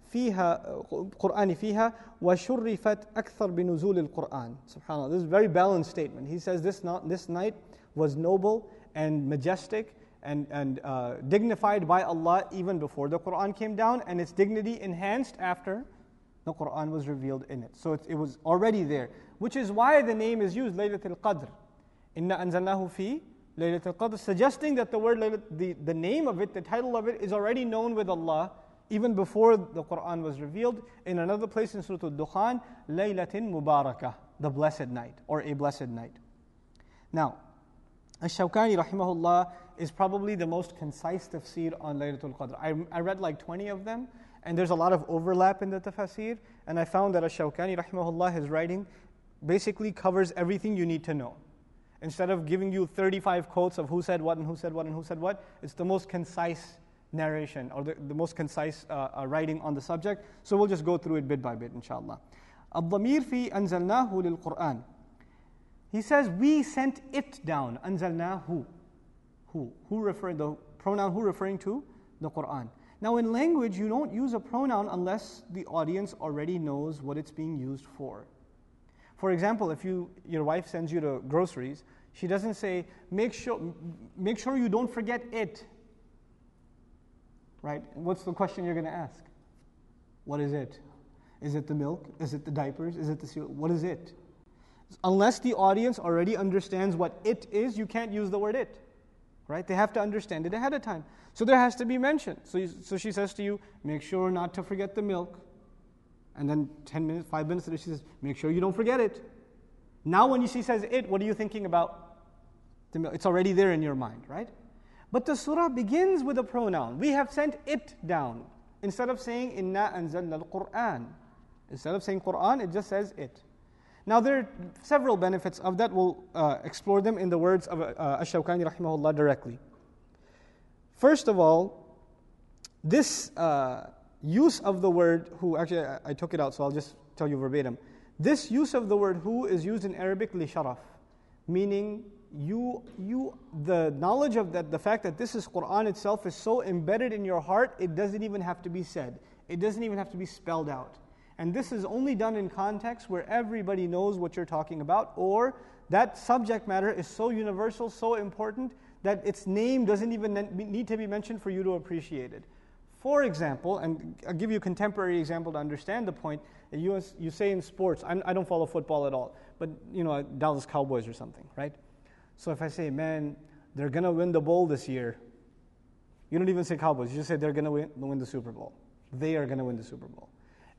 فيها وشرفت أكثر بنزول القرآن. SubhanAllah, this is a very balanced statement. He says this night was noble and majestic and dignified by Allah even before the Quran came down, and its dignity enhanced after the Quran was revealed in it. So it was already there, which is why the name is used, Laylatul Qadr. Inna anzalnahu fi Laylatul Qadr, suggesting that the word the name of it, the title of it, is already known with Allah even before the Quran was revealed. In another place in Surah Al-Dukhan, Laylatin Mubarakah, the blessed night, or a blessed night. Now, Ash-Shawkani rahimahullah is probably the most concise tafsir on Laylatul Qadr. I read like 20 of them, and there's a lot of overlap in the tafsir, and I found that Ash-Shawkani rahimahullah, his writing basically covers everything you need to know. Instead of giving you 35 quotes of who said what and who said what and who said what, it's the most concise narration or the most concise writing on the subject. So we'll just go through it bit by bit, inshallah. الضمير في أنزلناه للقرآن. He says, we sent it down. أنزلناه. Who referring, the pronoun who referring to? The Quran. Now in language, you don't use a pronoun unless the audience already knows what it's being used for. For example, if your wife sends you to groceries, she doesn't say, make sure you don't forget it. Right? What's the question you're going to ask? What is it? Is it the milk? Is it the diapers? Is it the cereal? What is it? Unless the audience already understands what it is, you can't use the word it. Right? They have to understand it ahead of time. So there has to be mention. So she says to you, make sure not to forget the milk. And then 5 minutes later she says, make sure you don't forget it. Now when she says it, what are you thinking about? The milk. It's already there in your mind, right? But the surah begins with a pronoun. We have sent it down. Instead of saying, Inna anzalna al-Qur'an. Instead of saying Qur'an, it just says it. Now there are several benefits of that. We'll explore them in the words of Ash-Shawkani rahimahullah directly. First of all, this use of the word who, actually I took it out so I'll just tell you verbatim. This use of the word who is used in Arabic li sharaf, meaning the knowledge of that, the fact that this is Qur'an itself is so embedded in your heart, it doesn't even have to be said. It doesn't even have to be spelled out. And this is only done in context where everybody knows what you're talking about, or that subject matter is so universal, so important, that its name doesn't even need to be mentioned for you to appreciate it. For example, and I'll give you a contemporary example to understand the point, you say in sports, I don't follow football at all, but Dallas Cowboys or something, right? So if I say, man, they're going to win the bowl this year, you don't even say Cowboys, you just say they're going to win the Super Bowl. They are going to win the Super Bowl.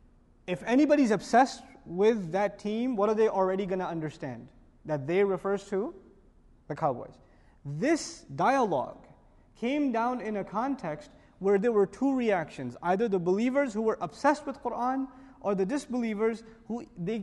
If anybody's obsessed with that team, what are they already going to understand? That they refers to the Cowboys. This dialogue came down in a context where there were two reactions. Either the believers who were obsessed with Qur'an, or the disbelievers who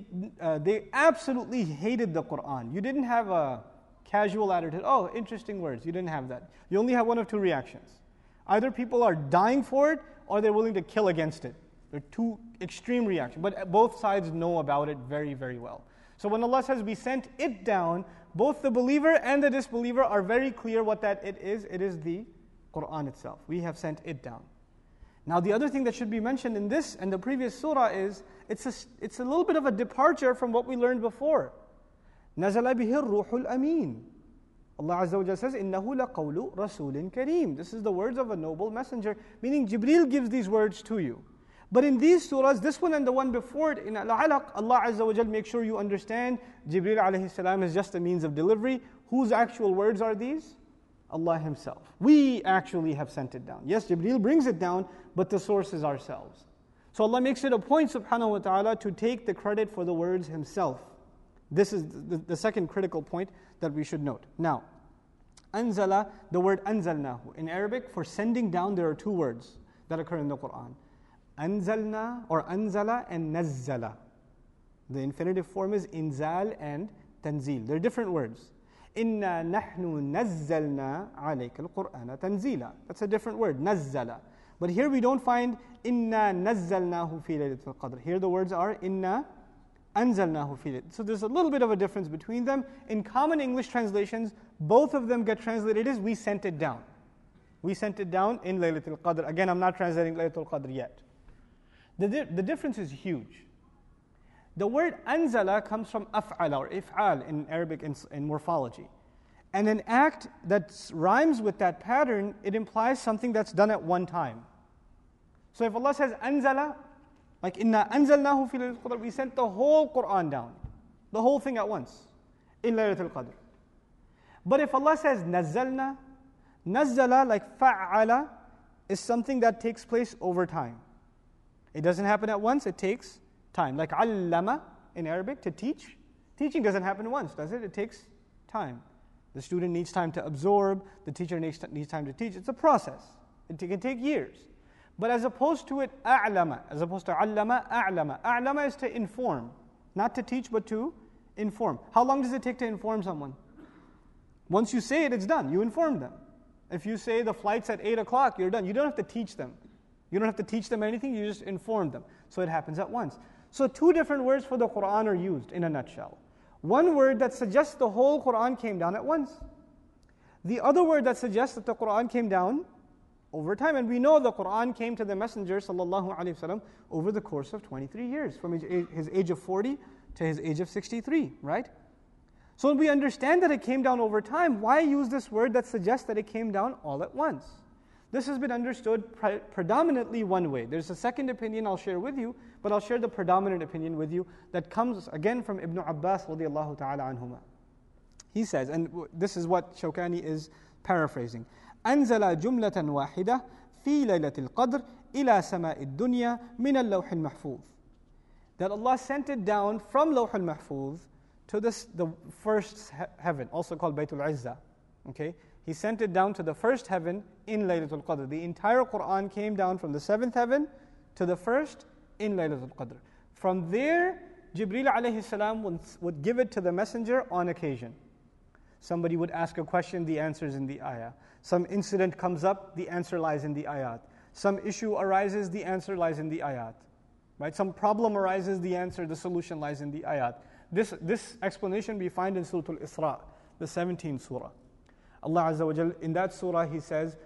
they absolutely hated the Qur'an. You didn't have a casual attitude, oh, interesting words. You didn't have that. You only have one of two reactions. Either people are dying for it, or they're willing to kill against it. There are two extreme reactions, but both sides know about it very, very well. So when Allah says we sent it down, both the believer and the disbeliever are very clear what that it is. It is the Qur'an itself. We have sent it down. Now the other thing that should be mentioned in this and the previous surah is, it's a little bit of a departure from what we learned before. نَزَلَ بِهِ الرُّوحُ الْأَمِينُ. Allah Azza wa Jalla says, إِنَّهُ لَقَوْلُ رَسُولٍ كَرِيمٍ. This is the words of a noble messenger, meaning Jibreel gives these words to you. But in these surahs, this one and the one before it, in Al-Alaq, Allah Azza wa Jalla makes sure you understand Jibreel alayhi salam is just a means of delivery. Whose actual words are these? Allah Himself. We actually have sent it down. Yes, Jibreel brings it down, but the source is ourselves. So Allah makes it a point, subhanahu wa ta'ala, to take the credit for the words Himself. This is the second critical point that we should note. Now, anzala, the word anzalnahu. In Arabic, for sending down, there are two words that occur in the Qur'an. Anzalna or anzala and nazzala. The infinitive form is inzal and tanzil. They're different words. Inna nahnu nazzalna alayka al-Qur'ana tanzila. That's a different word, nazzala. But here we don't find inna nazzalnahu fi laylatil qadr. Here the words are inna anzalnahu fi laylatil. So there's a little bit of a difference between them. In common English translations, both of them get translated as we sent it down. We sent it down in Laylatul Qadr. Again, I'm not translating Laylatul Qadr yet. The difference is huge. The word anzala comes from af'ala or if'al in Arabic in morphology. And an act that rhymes with that pattern, it implies something that's done at one time. So if Allah says anzala, like inna anzalnahu fi laylatil qadr, we sent the whole Qur'an down, the whole thing at once in Laylatul Qadr. But if Allah says nazzalna, nazzala, like fa'ala, is something that takes place over time. It doesn't happen at once, it takes time. Like allama in Arabic, to teach. Teaching doesn't happen once, does it? It takes time. The student needs time to absorb, the teacher needs time to teach. It's a process. It can take years. But as opposed to it, a'lama, as opposed to allama, a'lama. A'lama is to inform, not to teach, but to inform. How long does it take to inform someone? Once you say it, it's done. You inform them. If you say the flight's at 8 o'clock, you're done. You don't have to teach them. You don't have to teach them anything, you just inform them. So it happens at once. So two different words for the Quran are used in a nutshell. One word that suggests the whole Quran came down at once. The other word that suggests that the Quran came down over time. And we know the Quran came to the Messenger ﷺ over the course of 23 years, from his age of 40 to his age of 63, right? So when we understand that it came down over time, why use this word that suggests that it came down all at once? This has been understood predominantly one way. There's a second opinion I'll share with you, but I'll share the predominant opinion with you that comes again from Ibn Abbas radiallahu ta'ala anhuma. He says, and this is what Shawkani is paraphrasing, أنزل جملة واحدة في ليلة القدر إلى سماء الدنيا من اللوح المحفوظ. That Allah sent it down from Lawh al-Mahfuz to the first heaven, also called Baytul Izzah. Okay? He sent it down to the first heaven in Laylatul Qadr. The entire Quran came down from the seventh heaven to the first in Laylatul Qadr. From there, Jibreel alayhi salam would give it to the messenger on occasion. Somebody would ask a question, the answer is in the ayah. Some incident comes up, the answer lies in the ayat. Some issue arises, the answer lies in the ayat. Right? Some problem arises, the solution lies in the ayat. This explanation we find in Surah Al-Isra, the 17th surah. Allah Azza wa Jal, in that surah, He says,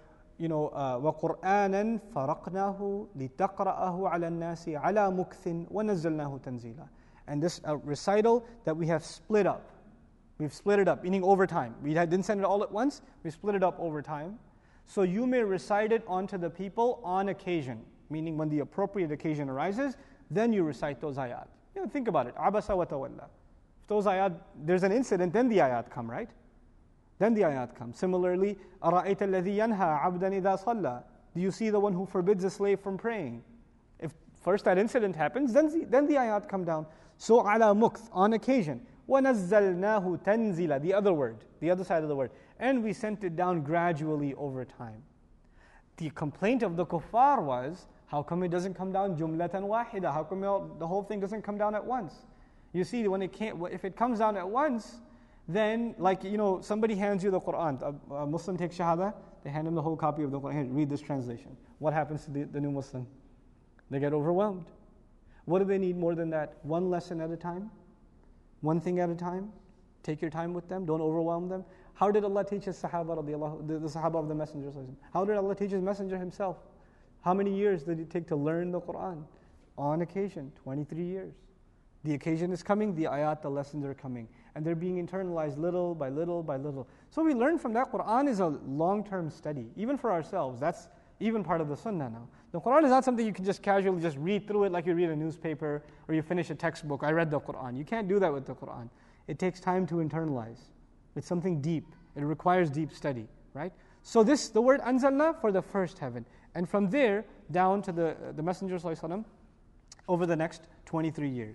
وَقُرْآنًا فَرَقْنَاهُ لِتَقْرَأَهُ عَلَى النَّاسِ عَلَى مُكْثٍ وَنَزَّلْنَاهُ تَنزِيلًا. And this recital that we have split up. We've split it up, meaning over time. We didn't send it all at once, we split it up over time. So you may recite it onto the people on occasion, meaning when the appropriate occasion arises, then you recite those ayat. Think about it. Abasa wa tawalla. If those ayat, there's an incident, then the ayat come, right? Then the ayat come. Similarly, أَرَأَيْتَ الَّذِي يَنْهَى عَبْدًا إِذَا صَلَّى. Do you see the one who forbids a slave from praying? If first that incident happens, then the ayat come down. So ala mukth, on occasion. وَنَزَّلْنَاهُ تَنزِيلًا. The other word, the other side of the word. And we sent it down gradually over time. The complaint of the kuffar was, how come it doesn't come down jumlatan wahida? How come the whole thing doesn't come down at once? You see, if it comes down at once, then somebody hands you the Quran. A Muslim takes shahada, they hand him the whole copy of the Quran. Here, read this translation. What happens to the new Muslim? They get overwhelmed. What do they need more than that? One lesson at a time? One thing at a time? Take your time with them, don't overwhelm them. How did Allah teach His Sahaba, the Sahaba of the Messenger? How did Allah teach His Messenger Himself? How many years did it take to learn the Quran? On occasion, 23 years. The occasion is coming, the ayat, the lessons are coming. And they're being internalized little by little by little. So we learn from that. Quran is a long-term study, even for ourselves. That's even part of the sunnah now. The Quran is not something you can just casually just read through it like you read a newspaper or you finish a textbook. I read the Quran. You can't do that with the Quran. It takes time to internalize. It's something deep. It requires deep study, right? So the word anzalna for the first heaven. And from there down to the Messenger ﷺ over the next 23 years.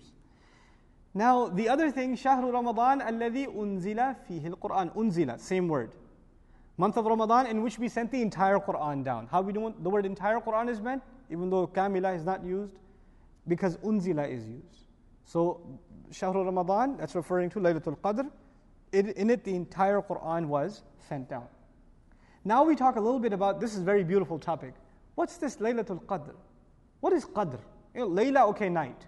Now the other thing, شهر رمضان الذي أنزل فيه القرآن. Unzila, same word. Month of Ramadan in which we sent the entire Quran down. How we do the word entire Quran is meant, even though kamila is not used, because unzila is used. So شهر Ramadan, that's referring to Laylatul Qadr. In it the entire Quran was sent down. Now we talk a little bit about, this is a very beautiful topic. What's this Laylatul Qadr? What is Qadr? Layla, okay, night.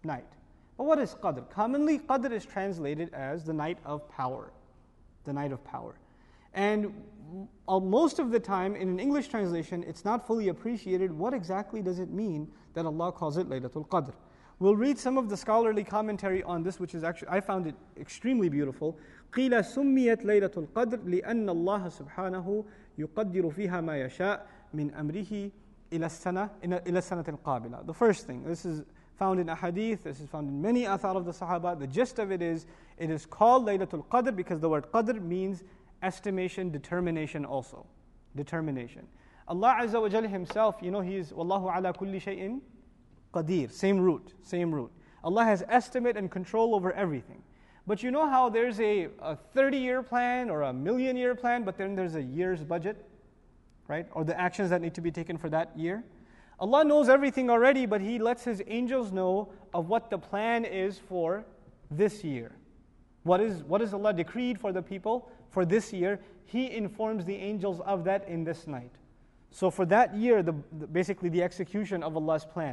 But what is Qadr? Commonly, Qadr is translated as the night of power. The night of power. And most of the time, in an English translation, it's not fully appreciated what exactly does it mean that Allah calls it Laylatul Qadr. We'll read some of the scholarly commentary on this, which is actually, I found it extremely beautiful. قِيلَ سُمِّيَتْ لَيْلَةُ الْقَدْرِ لِأَنَّ اللَّهَ سُبْحَانَهُ يُقَدِّرُ فِيهَا مَا يَشَاءُ مِنْ أَمْرِهِ إِلَى السَّنَةِ الْقَابِلَةِ. The first thing, this is found in ahadith, this is found in many athar of the Sahaba. The gist of it is called Laylatul Qadr because the word Qadr means estimation, determination also. Determination. Allah Azza wa Jalla Himself, He is Wallahu ala kulli shay'in qadir. Same root. Allah has estimate and control over everything. But you know how there's a 30-year plan or a million-year plan, but then there's a year's budget, right? Or the actions that need to be taken for that year. Allah knows everything already, but He lets His angels know of what the plan is for this year. What is Allah decreed for the people for this year? He informs the angels of that in this night. So for that year, basically the execution of Allah's plan.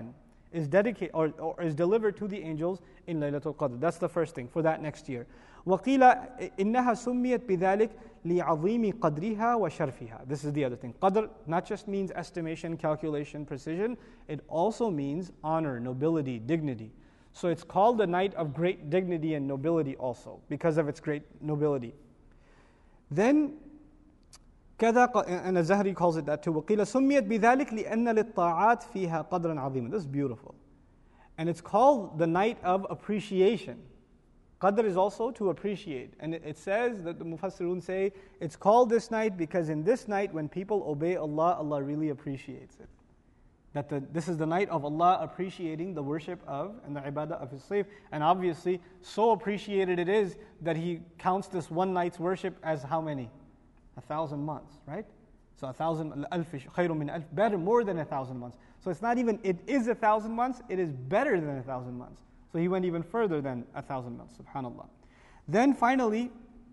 is dedicated or is delivered to the angels in Laylatul Qadr. That's the first thing for that next year. وَقِيلَ إِنَّهَا سُمِّيَتْ بِذَلِكَ لِعَظِيمِ قَدْرِهَا وَشَرْفِهَا. This is the other thing. Qadr not just means estimation, calculation, precision. It also means honor, nobility, dignity. So it's called the night of great dignity and nobility also, because of its great nobility. Then, كذا, and Az-Zahri calls it that too. وَقِيلَ سُمِّيَتْ بِذَلِكَ لِأَنَّ لِلطَّاعَاتِ فِيهَا قَدْرًا عَظِيمًا. This is beautiful. And it's called the night of appreciation. Qadr is also to appreciate. And it says that the Mufassirun say, it's called this night because in this night when people obey Allah, Allah really appreciates it. That this is the night of Allah appreciating the worship of and the ibadah of His slave. And obviously, so appreciated it is that He counts this one night's worship as how many? 1,000 months, right? So 1,000, alf khayrun min alf, better, more than 1,000 months. So it's not even, it is 1,000 months, it is better than 1,000 months. So He went even further than 1,000 months, subhanAllah. Then finally,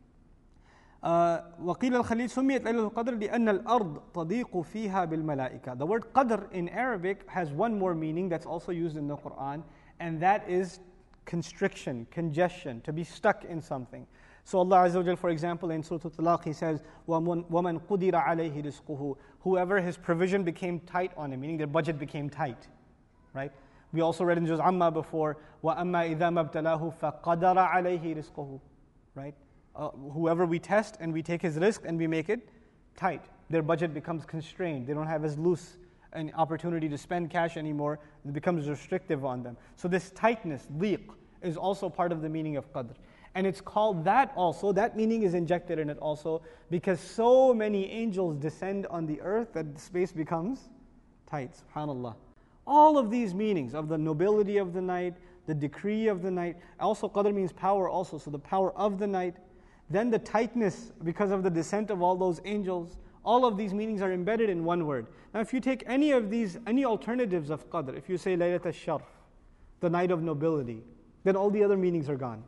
وَقِيلَ الْخَلِيلُ سُمِّيَتْ لَيْلَةُ الْقَدْرِ لِأَنَّ الْأَرْضَ تَضِيقُ فِيهَا بِالْمَلَائِكَةِ. The word qadr in Arabic has one more meaning that's also used in the Quran, and that is constriction, congestion, to be stuck in something. So Allah Azza wa Jal, for example, in Surah Al-Talaq, He says, وَمَنْ قُدِرَ عَلَيْهِ رِزْقُهُ. Whoever his provision became tight on him, meaning their budget became tight, right? We also read in Juz Amma before, وَأَمَّا إِذَا مَبْتَلَاهُ فَقَدَرَ عَلَيْهِ رِزْقُهُ. Right? Whoever we test and we take his rizq and we make it tight, their budget becomes constrained. They don't have as loose an opportunity to spend cash anymore. It becomes restrictive on them. So this tightness, dhiq, is also part of the meaning of qadr. And it's called that also, that meaning is injected in it also, because so many angels descend on the earth that the space becomes tight, subhanAllah. All of these meanings of the nobility of the night, the decree of the night, also qadr means power also, so the power of the night, then the tightness because of the descent of all those angels, all of these meanings are embedded in one word. Now if you take any of these, any alternatives of qadr, if you say Laylat al-Sharf, the night of nobility, then all the other meanings are gone.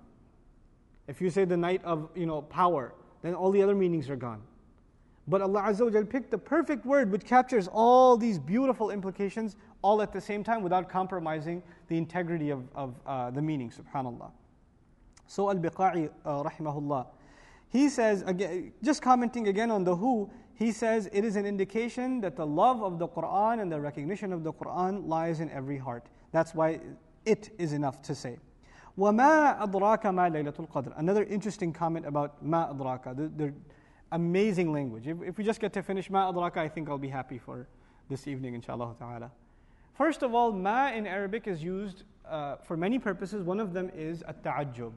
If you say the night of power, then all the other meanings are gone. But Allah Azza wa Jal picked the perfect word which captures all these beautiful implications all at the same time without compromising the integrity of the meaning, subhanAllah. So Al-Biqa'i, rahimahullah, he says, again, just commenting again on the who, he says, it is an indication that the love of the Qur'an and the recognition of the Qur'an lies in every heart. That's why it is enough to say. وَمَا أَدْرَاكَ مَا لَيْلَةُ الْقَدْرِ. Another interesting comment about مَا أَدْرَاكَ, the amazing language. If we just get to finish مَا أَدْرَاكَ, I think I'll be happy for this evening, inshaAllah ta'ala. First of all, ma in Arabic is used for many purposes. One of them is at-ta'ajjub,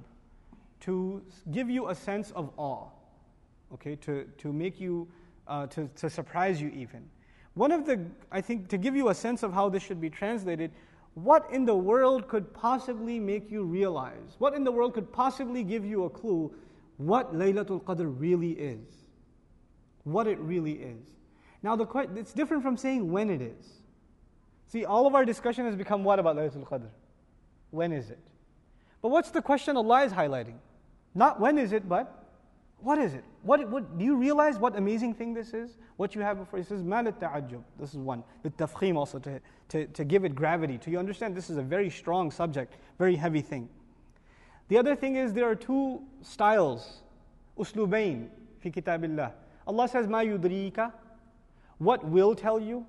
to give you a sense of awe, okay, to make you, to surprise you even. One of the, I think, to give you a sense of how this should be translated, what in the world could possibly make you realize, what in the world could possibly give you a clue what Laylatul Qadr really is, what it really is. Now, it's different from saying when it is. See, all of our discussion has become what about Laylatul Qadr? When is it? But what's the question Allah is highlighting? Not when is it, but what is it? What do you realize what amazing thing this is? What you have before? It says, مَا لِلتَّعَجُّبِ. This is one. The tafkhim also, to give it gravity. To you understand this is a very strong subject, very heavy thing. The other thing is there are two styles, uslubain fi kitabillah. Allah says, مَا يُدْرِيكَ. What will tell you?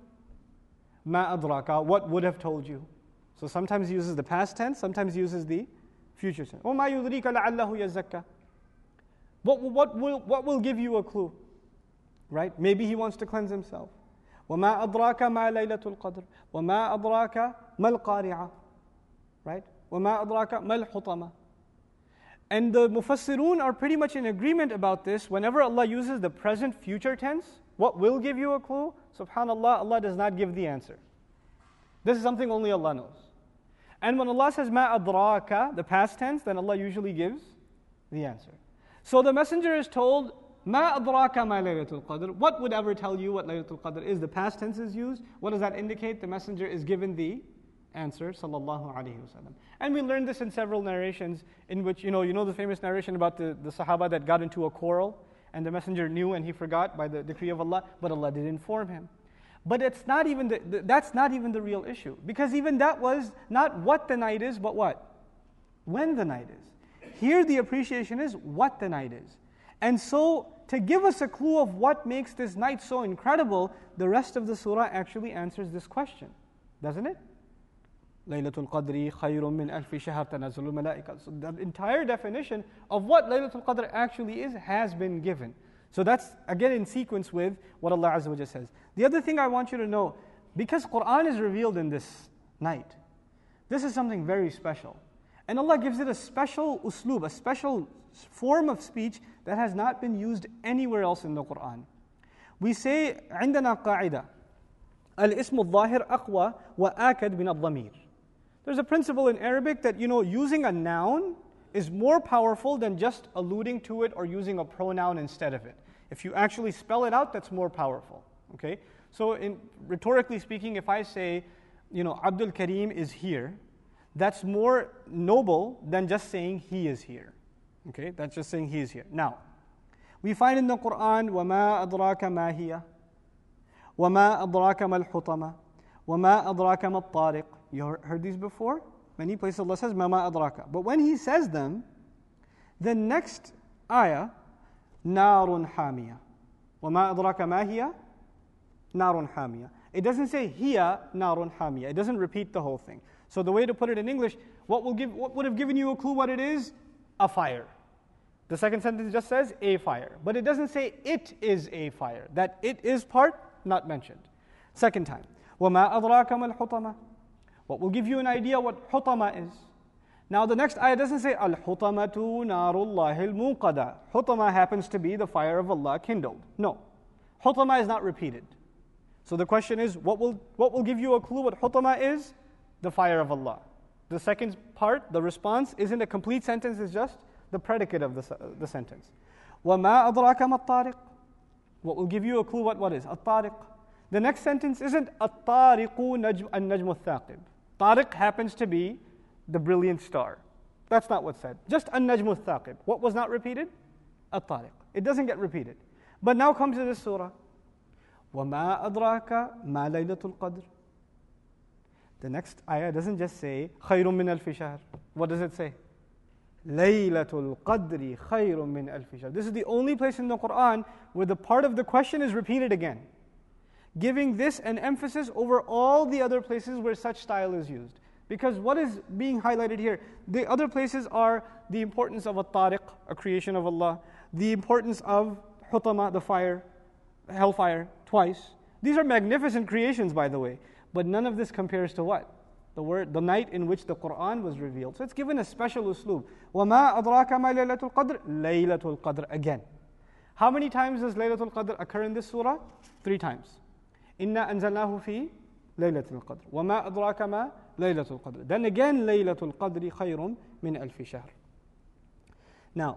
مَا أَدْرَاكَ. What would have told you? So sometimes he uses the past tense, sometimes he uses the future tense. وَمَا يُدْرِيكَ لَعَلَّهُ يَزَّكَّى. What will give you a clue? Right? Maybe he wants to cleanse himself. وَمَا أَدْرَاكَ مَا لَيْلَةُ الْقَدْرِ وَمَا أَدْرَاكَ مَا الْقَارِعَةُ. Right? وَمَا أَدْرَاكَ مَا الْحُطَمَةُ. And the Mufassirun are pretty much in agreement about this. Whenever Allah uses the present future tense, what will give you a clue? Subhanallah, Allah does not give the answer. This is something only Allah knows. And when Allah says مَا أَدْرَاكَ, the past tense, then Allah usually gives the answer. So the messenger is told, مَا أَدْرَاكَ مَا لَيْلَةُ الْقَدْرِ. What would ever tell you what Laylatul Qadr is? The past tense is used. What does that indicate? The messenger is given the answer, sallallahu alayhi wasallam. And we learned this in several narrations in which, you know the famous narration about the Sahaba that got into a quarrel and the messenger knew and he forgot by the decree of Allah, but Allah did inform him. But it's not even that's not even the real issue. Because even that was not what the night is, but what? When the night is. Here the appreciation is what the night is. And so, to give us a clue of what makes this night so incredible, the rest of the surah actually answers this question. Doesn't it? Laylatul Qadri khayrun min alfi shahr tanazzalul malaika. So the entire definition of what Laylatul Qadr actually is has been given. So that's again in sequence with what Allah Azza wa Jalla says. The other thing I want you to know, because Quran is revealed in this night, this is something very special. And Allah gives it a special uslub, a special form of speech that has not been used anywhere else in the Quran. We say, عندنا قاعدة الاسم الظاهر أقوى وآكد من الضمير. There's a principle in Arabic that, using a noun is more powerful than just alluding to it or using a pronoun instead of it. If you actually spell it out, that's more powerful. Okay? So rhetorically speaking, if I say, Abdul Kareem is here, that's more noble than just saying he is here. Okay? That's just saying he is here. Now, we find in the Quran, وَمَا أَدْرَاكَ مَا هِيَ وَمَا أَدْرَاكَ مَا الْحُطَمَةُ وَمَا أَدْرَاكَ مَا الطَّارِقُ. You heard these before? Many places Allah says, مَا أَدْرَاكَ. But when He says them, the next ayah, نَارٌ حَامِيَةٌ. وَمَا أَدْرَاكَ مَا هِيَ نَارٌ حَامِيَةٌ. It doesn't say hiya narun hamiya. It doesn't repeat the whole thing. So the way to put it in English, what would have given you a clue what it is? A fire. The second sentence just says a fire. But it doesn't say it is a fire. That it is part, not mentioned. Second time, وَمَا أَدْرَاكَ مَا الْحُطَمَةُ. What will give you an idea what hutama is. Now the next ayah doesn't say al-hutamatu narullahil muqada. Hutama happens to be the fire of Allah kindled. No. Hutama is not repeated. So the question is, what will give you a clue what hutama is? The fire of Allah. The second part, the response, isn't a complete sentence, it's just the predicate of the sentence. وَمَا أَدْرَاكَ مَا الطَّارِقُ. What will give you a clue what is? At-tariq. The next sentence isn't at-tariqu an-najmu al-thaqib. Tariq happens to be the brilliant star. That's not what's said. Just an-najmu al-thaqib. What was not repeated? At-tariq. It doesn't get repeated. But now comes to this surah. وَمَا أَدْرَاكَ مَا لَيْلَةُ الْقَدْرِ. The next ayah doesn't just say خَيْرٌ مِّنْ أَلْفِ شَهْرٍ. What does it say? لَيْلَةُ الْقَدْرِ خَيْرٌ مِّنْ أَلْفِ شَهْرٍ. This is the only place in the Quran where the part of the question is repeated again, giving this an emphasis over all the other places where such style is used. Because what is being highlighted here? The other places are the importance of at-tariq, a creation of Allah, the importance of hutama, the fire, hellfire, twice. These are magnificent creations, by the way. But none of this compares to what? The night in which the Quran was revealed. So it's given a special uslub. وَمَا أَدْرَاكَ مَا لَيْلَةُ الْقَدْرِ. Laylatul Qadr again. How many times does Laylatul Qadr occur in this surah? 3 times. إِنَّا أَنزَلْنَاهُ فِي لَيْلَةِ الْقَدْرِ وَمَا أَدْرَاكَ مَا لَيْلَةُ الْقَدْرِ. Then again, Laylatul Qadri خَيْرٌ مِّنْ أَلْفِ شَهْرٍ. Now,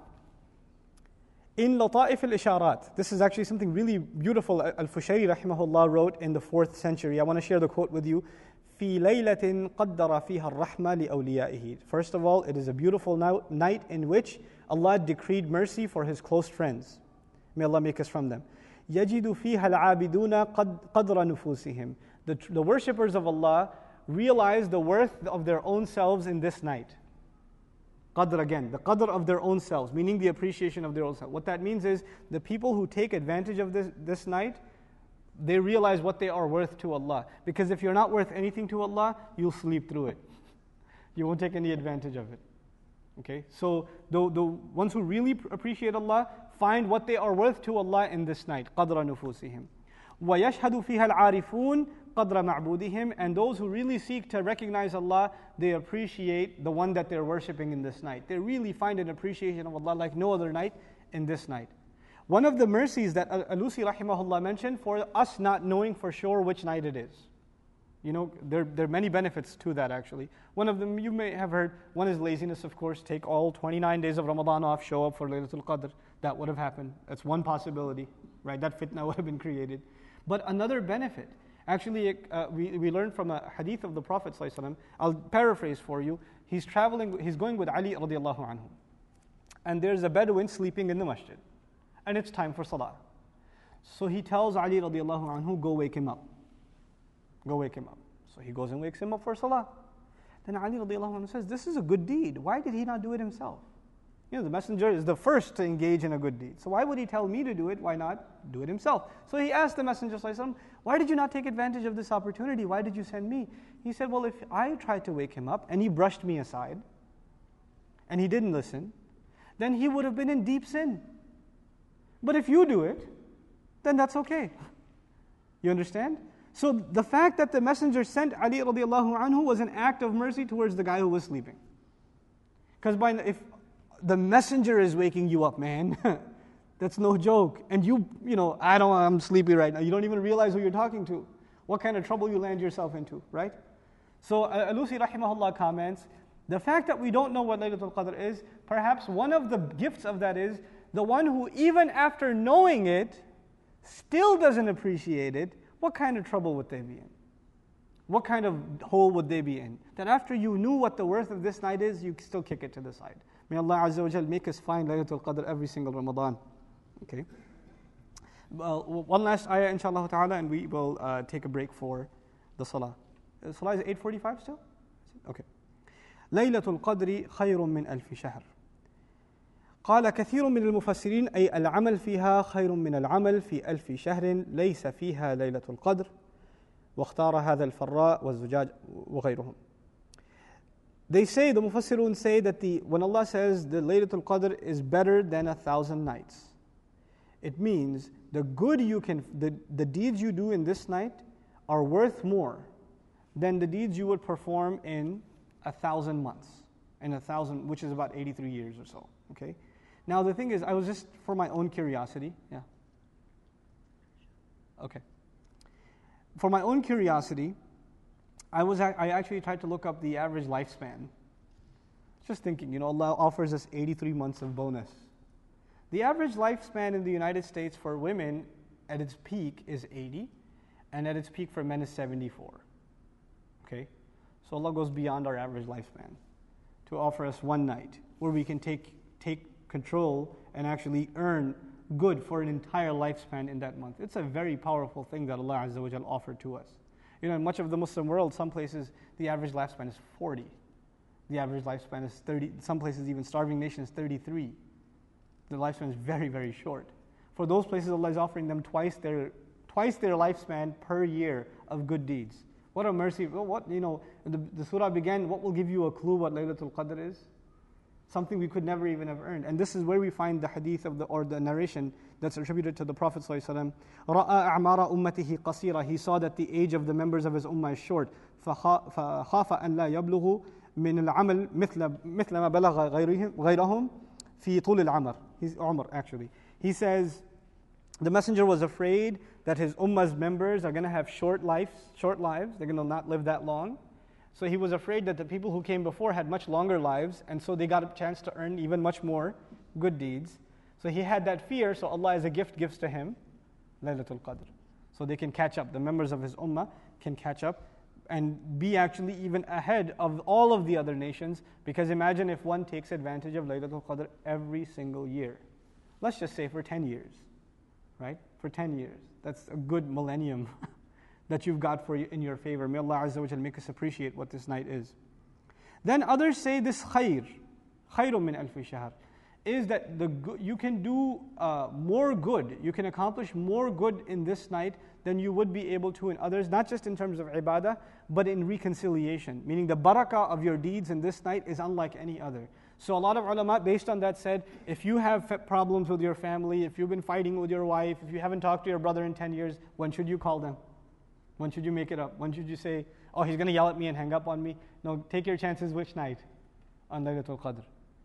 in Lata'if al-Isharat, this is actually something really beautiful Al-Fushayri rahimahullah wrote in the 4th century. I want to share the quote with you. في ليلة قدر فيها الرحمة لأوليائه. First of all, it is a beautiful night in which Allah decreed mercy for His close friends. May Allah make us from them. يجد فيها العابدون قدر نفوسهم. The worshippers of Allah realize the worth of their own selves in this night. Qadr again, the qadr of their own selves, meaning the appreciation of their own selves. What that means is the people who take advantage of this night, they realize what they are worth to Allah. Because if you're not worth anything to Allah, you'll sleep through it. You won't take any advantage of it. Okay, so the ones who really appreciate Allah find what they are worth to Allah in this night. قَدْرَ نُفُوسِهِمْ وَيَشْهَدُ فِيهَا الْعَارِفُونَ قَدْرَ مَعْبُودِهِمْ. And those who really seek to recognize Allah, they appreciate the one that they're worshipping in this night. They really find an appreciation of Allah like no other night in this night. One of the mercies that Alusi rahimahullah mentioned for us not knowing for sure which night it is. There are many benefits to that actually. One of them you may have heard, one is laziness, of course. Take all 29 days of Ramadan off, show up for Laylatul Qadr. That would have happened. That's one possibility, right? That fitna would have been created. But another benefit, actually we learned from a hadith of the Prophet ﷺ. I'll paraphrase for you. He's going with Ali radiallahu anhu. And there's a Bedouin sleeping in the masjid. And it's time for salah. So he tells Ali radiallahu anhu, go wake him up. Go wake him up. So he goes and wakes him up for salah. Then Ali radiallahu anhu says, this is a good deed. Why did he not do it himself? The messenger is the first to engage in a good deed. So why would he tell me to do it? Why not do it himself? So he asked the Messenger sallallahu alaihi wasallam, why did you not take advantage of this opportunity? Why did you send me? He said, well, if I tried to wake him up and he brushed me aside and he didn't listen, then he would have been in deep sin. But if you do it, then that's okay. You understand? So the fact that the messenger sent Ali radiallahu anhu was an act of mercy towards the guy who was sleeping. Because if the messenger is waking you up, man, that's no joke. And I'm sleepy right now. You don't even realize who you're talking to. What kind of trouble you land yourself into, right? So Alusi rahimahullah comments, the fact that we don't know what Laylatul Qadr is, perhaps one of the gifts of that is the one who even after knowing it, still doesn't appreciate it, what kind of trouble would they be in? What kind of hole would they be in? That after you knew what the worth of this night is, you still kick it to the side. May Allah Azza wa Jal make us find Laylatul Qadr every single Ramadan. Okay. Well, one last ayah inshallah ta'ala and we will take a break for the salah. Salah is 8:45 still? Okay. Laylatul Qadri khayrun min alfi shahr. قال كثير من المفسرين أي العمل فيها خير من العمل في ألف شهر ليس فيها ليلة القدر واختار هذا الفراء والزجاج وغيرهم. They say, the Mufassirun say that when Allah says the Laylatul Qadr is better than 1,000 nights, it means the deeds you do in this night are worth more than the deeds you would perform in 1,000 months, which is about 83 years or so. Okay. Now the thing is, I was just for my own curiosity, yeah. Okay. For my own curiosity, I actually tried to look up the average lifespan. Just thinking, Allah offers us 83 months of bonus. The average lifespan in the United States for women at its peak is 80, and at its peak for men is 74. Okay? So Allah goes beyond our average lifespan to offer us one night where we can take control and actually earn good for an entire lifespan in that month. It's a very powerful thing that Allah Azza wa Jal offered to us. In much of the Muslim world, some places the average lifespan is 40. The average lifespan is 30. Some places, even starving nations, 33. The lifespan is very, very short. For those places, Allah is offering them twice their lifespan per year of good deeds. What a mercy! The surah began. What will give you a clue what Laylatul Qadr is? Something we could never even have earned. And this is where we find the hadith or the narration that's attributed to the Prophet ﷺ. رَأَى أَعْمَارَ أُمَّتِهِ قَصِيرًا. He saw that the age of the members of his ummah is short. فَخَافَ أَنْ لَا يَبْلُغُ مِنَ الْعَمَلِ مِثْلَ مَا بَلَغَ غَيْرَهُمْ فِي طُولِ الْعَمَرِ. Umar actually. He says, the messenger was afraid that his ummah's members are going to have short lives. They're going to not live that long. So he was afraid that the people who came before had much longer lives, and so they got a chance to earn even much more good deeds. So he had that fear, so Allah as a gift gives to him Laylatul Qadr. So they can catch up, the members of his ummah can catch up and be actually even ahead of all of the other nations, because imagine if one takes advantage of Laylatul Qadr every single year. Let's just say for 10 years, right? For 10 years. That's a good millennium that you've got for you in your favor. May Allah Azza wa Jal make us appreciate what this night is. Then others say this khayrun min alfi shahr, is that you can do more good, you can accomplish more good in this night than you would be able to in others, not just in terms of ibadah, but in reconciliation. Meaning the barakah of your deeds in this night is unlike any other. So a lot of ulama, based on that, said, if you have problems with your family, if you've been fighting with your wife, if you haven't talked to your brother in 10 years, when should you call them? When should you make it up? When should you say, oh, he's going to yell at me and hang up on me? No, take your chances which night? On Laylatul Qadr.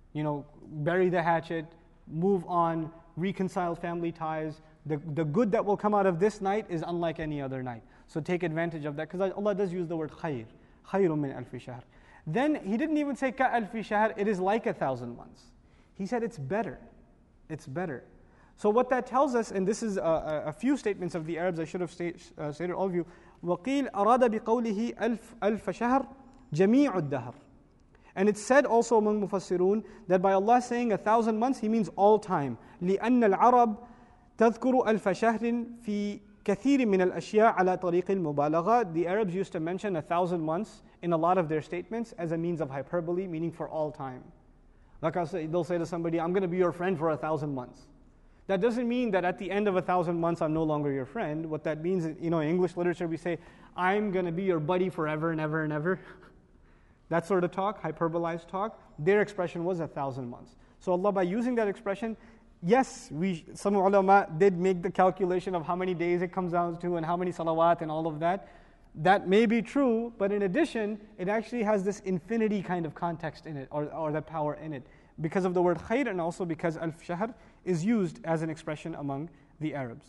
Bury the hatchet, move on, reconcile family ties. The good that will come out of this night is unlike any other night. So take advantage of that, because Allah does use the word khayr. Khayrun min alfi shahr. Then He didn't even say ka alfi shahr, it is like 1,000 months. He said it's better. It's better. So what that tells us, and this is a few statements of the Arabs, I should have stated all of you. وَقِيلْ أَرَادَ بِقَوْلِهِ أَلْفَ شَهْرٍ جَمِيعُ الدَّهْرِ. And it's said also among Mufassirun that by Allah saying 1,000 months, He means all time. لِأَنَّ الْعَرَبْ تَذْكُرُ أَلْفَ شَهْرٍ فِي كثير من الأشياء على طريق المبالغة. The Arabs used to mention 1,000 months in a lot of their statements as a means of hyperbole, meaning for all time. Like they'll say to somebody, I'm going to be your friend for 1,000 months. That doesn't mean that at the end of 1,000 months I'm no longer your friend. What that means is, in English literature we say, I'm going to be your buddy forever and ever and ever. That sort of talk, hyperbolized talk, their expression was 1,000 months. So Allah, by using that expression, yes, some ulama did make the calculation of how many days it comes down to and how many salawat and all of that. That may be true, but in addition, it actually has this infinity kind of context in it, or the power in it, because of the word khair, and also because al-shahr is used as an expression among the Arabs.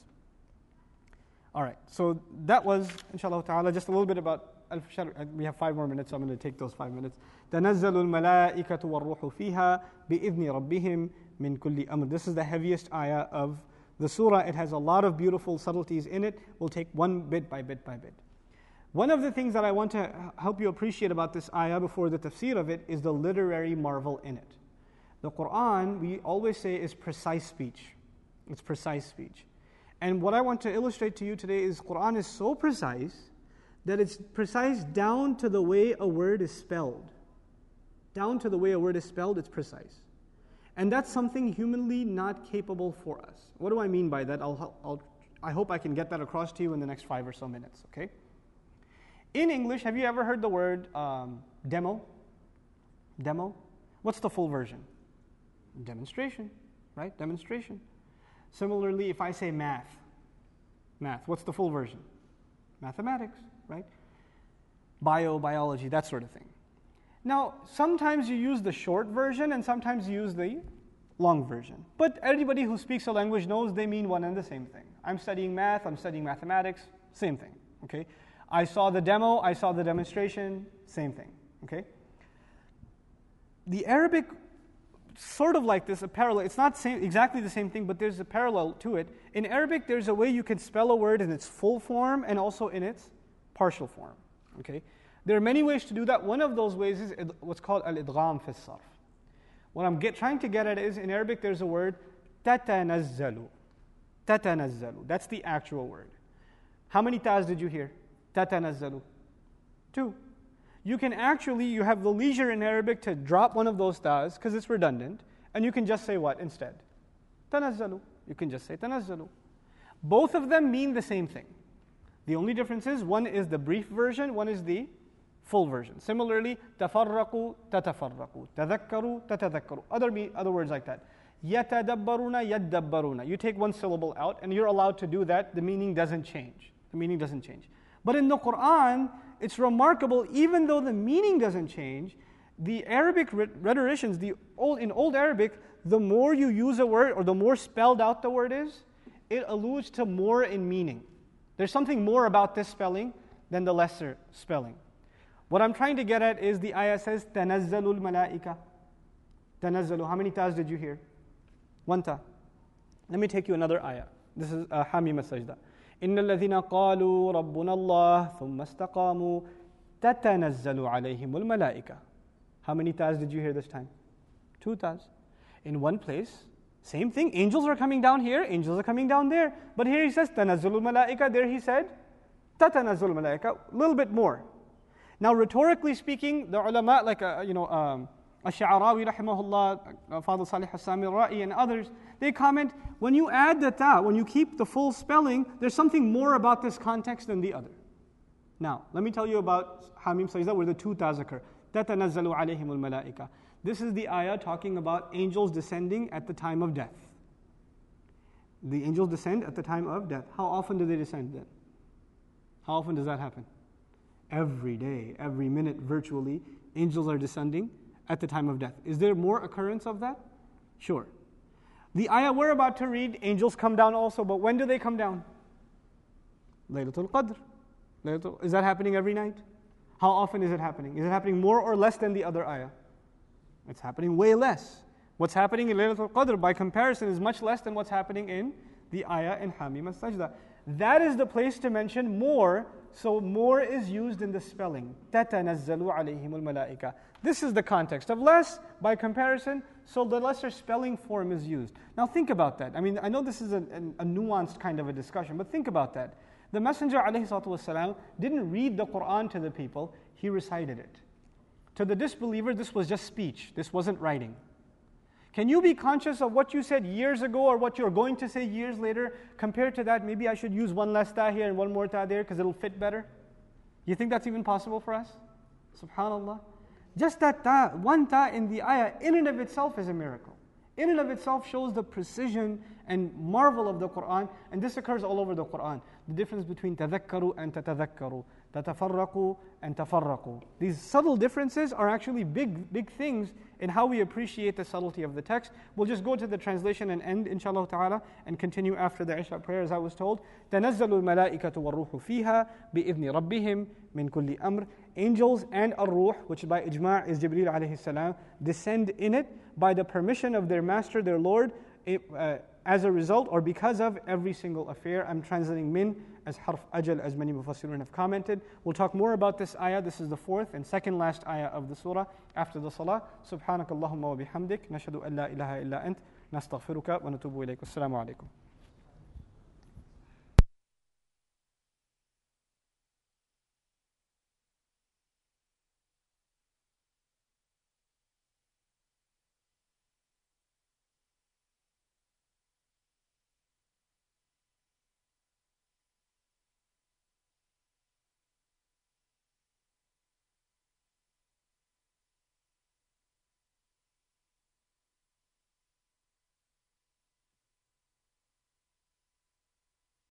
All right, so that was, inshallah ta'ala, just a little bit about al-shahr. We have 5 more minutes, so I'm going to take those 5 minutes. تَنَزَّلُ الْمَلَائِكَةُ وَالرُّوحُ فِيهَا بِإِذْنِ رَبِّهِمْ مِنْ كُلِّ أَمْرٍ. This is the heaviest ayah of the surah. It has a lot of beautiful subtleties in it. We'll take one bit by bit by bit. One of the things that I want to help you appreciate about this ayah before the tafsir of it is the literary marvel in it. The Quran, we always say, is precise speech. It's precise speech. And what I want to illustrate to you today is Quran is so precise that it's precise down to the way a word is spelled. Down to the way a word is spelled, it's precise. And that's something humanly not capable for us. What do I mean by that? I hope I can get that across to you in the next 5 or so minutes, okay? In English, have you ever heard the word demo? Demo? What's the full version? Demonstration, right? Demonstration. Similarly, if I say math, what's the full version? Mathematics, right? Biology, that sort of thing. Now, sometimes you use the short version and sometimes you use the long version. But everybody who speaks a language knows they mean one and the same thing. I'm studying math, I'm studying mathematics, same thing, okay? I saw the demo, I saw the demonstration, same thing, okay? The Arabic, sort of like this, a parallel, it's not exactly the same thing, but there's a parallel to it. In Arabic, there's a way you can spell a word in its full form and also in its partial form, okay? There are many ways to do that. One of those ways is what's called al-idgham fi as-sarf. What I'm trying to get at is, in Arabic, there's a word, tatanazzalu. Tatanazzalu. That's the actual word. How many ta's did you hear? Tatanazzalu. 2. You have the leisure in Arabic to drop one of those ta's because it's redundant, and you can just say what instead? Tanazzalu. You can just say tanazzalu. Both of them mean the same thing. The only difference is one is the brief version, one is the full version. Similarly, tafarraqu, tatafarraqu, tadhakkaru, tatadhakkaru. Other words like that. Yatadabbaruna, yaddabbaruna. You take one syllable out, and you're allowed to do that. The meaning doesn't change. The meaning doesn't change. But in the Quran, it's remarkable, even though the meaning doesn't change, the Arabic rhetoricians, in Old Arabic, the more you use a word, or the more spelled out the word is, it alludes to more in meaning. There's something more about this spelling than the lesser spelling. What I'm trying to get at is the ayah says, تَنَزَّلُ الْمَلَائِكَةِ. تَنَزَّلُ. How many ta's did you hear? 1 ta. Let me take you another ayah. This is Hamim as-Sajda. إِنَّ الَّذِينَ قَالُوا رَبُّنَا اللَّهُ ثُمَّ اسْتَقَامُوا تَتَنَزَّلُ عَلَيْهِمُ الْمَلَائِكَةِ. How many ta's did you hear this time? 2 ta's. In one place, same thing. Angels are coming down here, angels are coming down there. But here he says, تَنَزَّلُ الْمَلَائِكَةِ. There he said, تَتَنَزَّلُ الْمَلَائِكَةِ. A little bit more. Now, rhetorically speaking, the ulama, like Ash-Sha'arawi rahimahullah, Father Salih As-Samir-Ra'i and others, they comment, when you add the ta, when you keep the full spelling, there's something more about this context than the other. Now, let me tell you about Hamim Sajda, where the 2 ta's occur. تَتَنَزَّلُ عَلَيْهِمُ الْمَلَائِكَةِ. This is the ayah talking about angels descending at the time of death. The angels descend at the time of death. How often do they descend then? How often does that happen? Every day, every minute, virtually, angels are descending at the time of death. Is there more occurrence of that? Sure. The ayah we're about to read, angels come down also, but when do they come down? Laylatul Qadr. Is that happening every night? How often is it happening? Is it happening more or less than the other ayah? It's happening way less. What's happening in Laylatul Qadr by comparison is much less than what's happening in the ayah in Hamim as-Sajda. that is the place to mention more. So more is used in the spelling. تَتَنَزَّلُ عَلَيْهِمُ الْمَلَائِكَةِ. This is the context of less, by comparison, so the lesser spelling form is used. Now think about that. I mean, I know this is a nuanced kind of a discussion, but think about that. The Messenger ﷺ didn't read the Quran to the people, he recited it. To the disbeliever, this was just speech, this wasn't writing. Can you be conscious of what you said years ago or what you're going to say years later? Compared to that, maybe I should use one less ta here and one more ta there because it'll fit better? You think that's even possible for us? SubhanAllah. Just that ta, one ta in the ayah, in and of itself is a miracle. In and of itself shows the precision and marvel of the Quran, and this occurs all over the Quran. The difference between تَذَكَّرُوا and تَتَذَكَّرُوا, تَتَفَرَّقُوا and تَفَرَّقُوا. These subtle differences are actually big things in how we appreciate the subtlety of the text. We'll just go to the translation and end, inshallah ta'ala, and continue after the Isha prayer as I was told. تَنَزَّلُ الْمَلَائِكَةُ وَالرُّوحُ فِيهَا بِإِذْنِ رَبِّهِمْ مِنْ كُلِّ أَمْرٍ. Angels and ar-ruh, which by ijma' is Jibreel alayhi salam, descend in it by the permission of their master, their Lord, as a result or because of every single affair. I'm translating min as harf ajal, as many mufassirun have commented. We'll talk more about this ayah. This is the fourth and second last ayah of the surah after the salah. Subhanakallahumma wa bihamdik, nashhadu an la ilaha illa ant, nastaghfiruka wa natubu ilayk. Assalamu alaikum.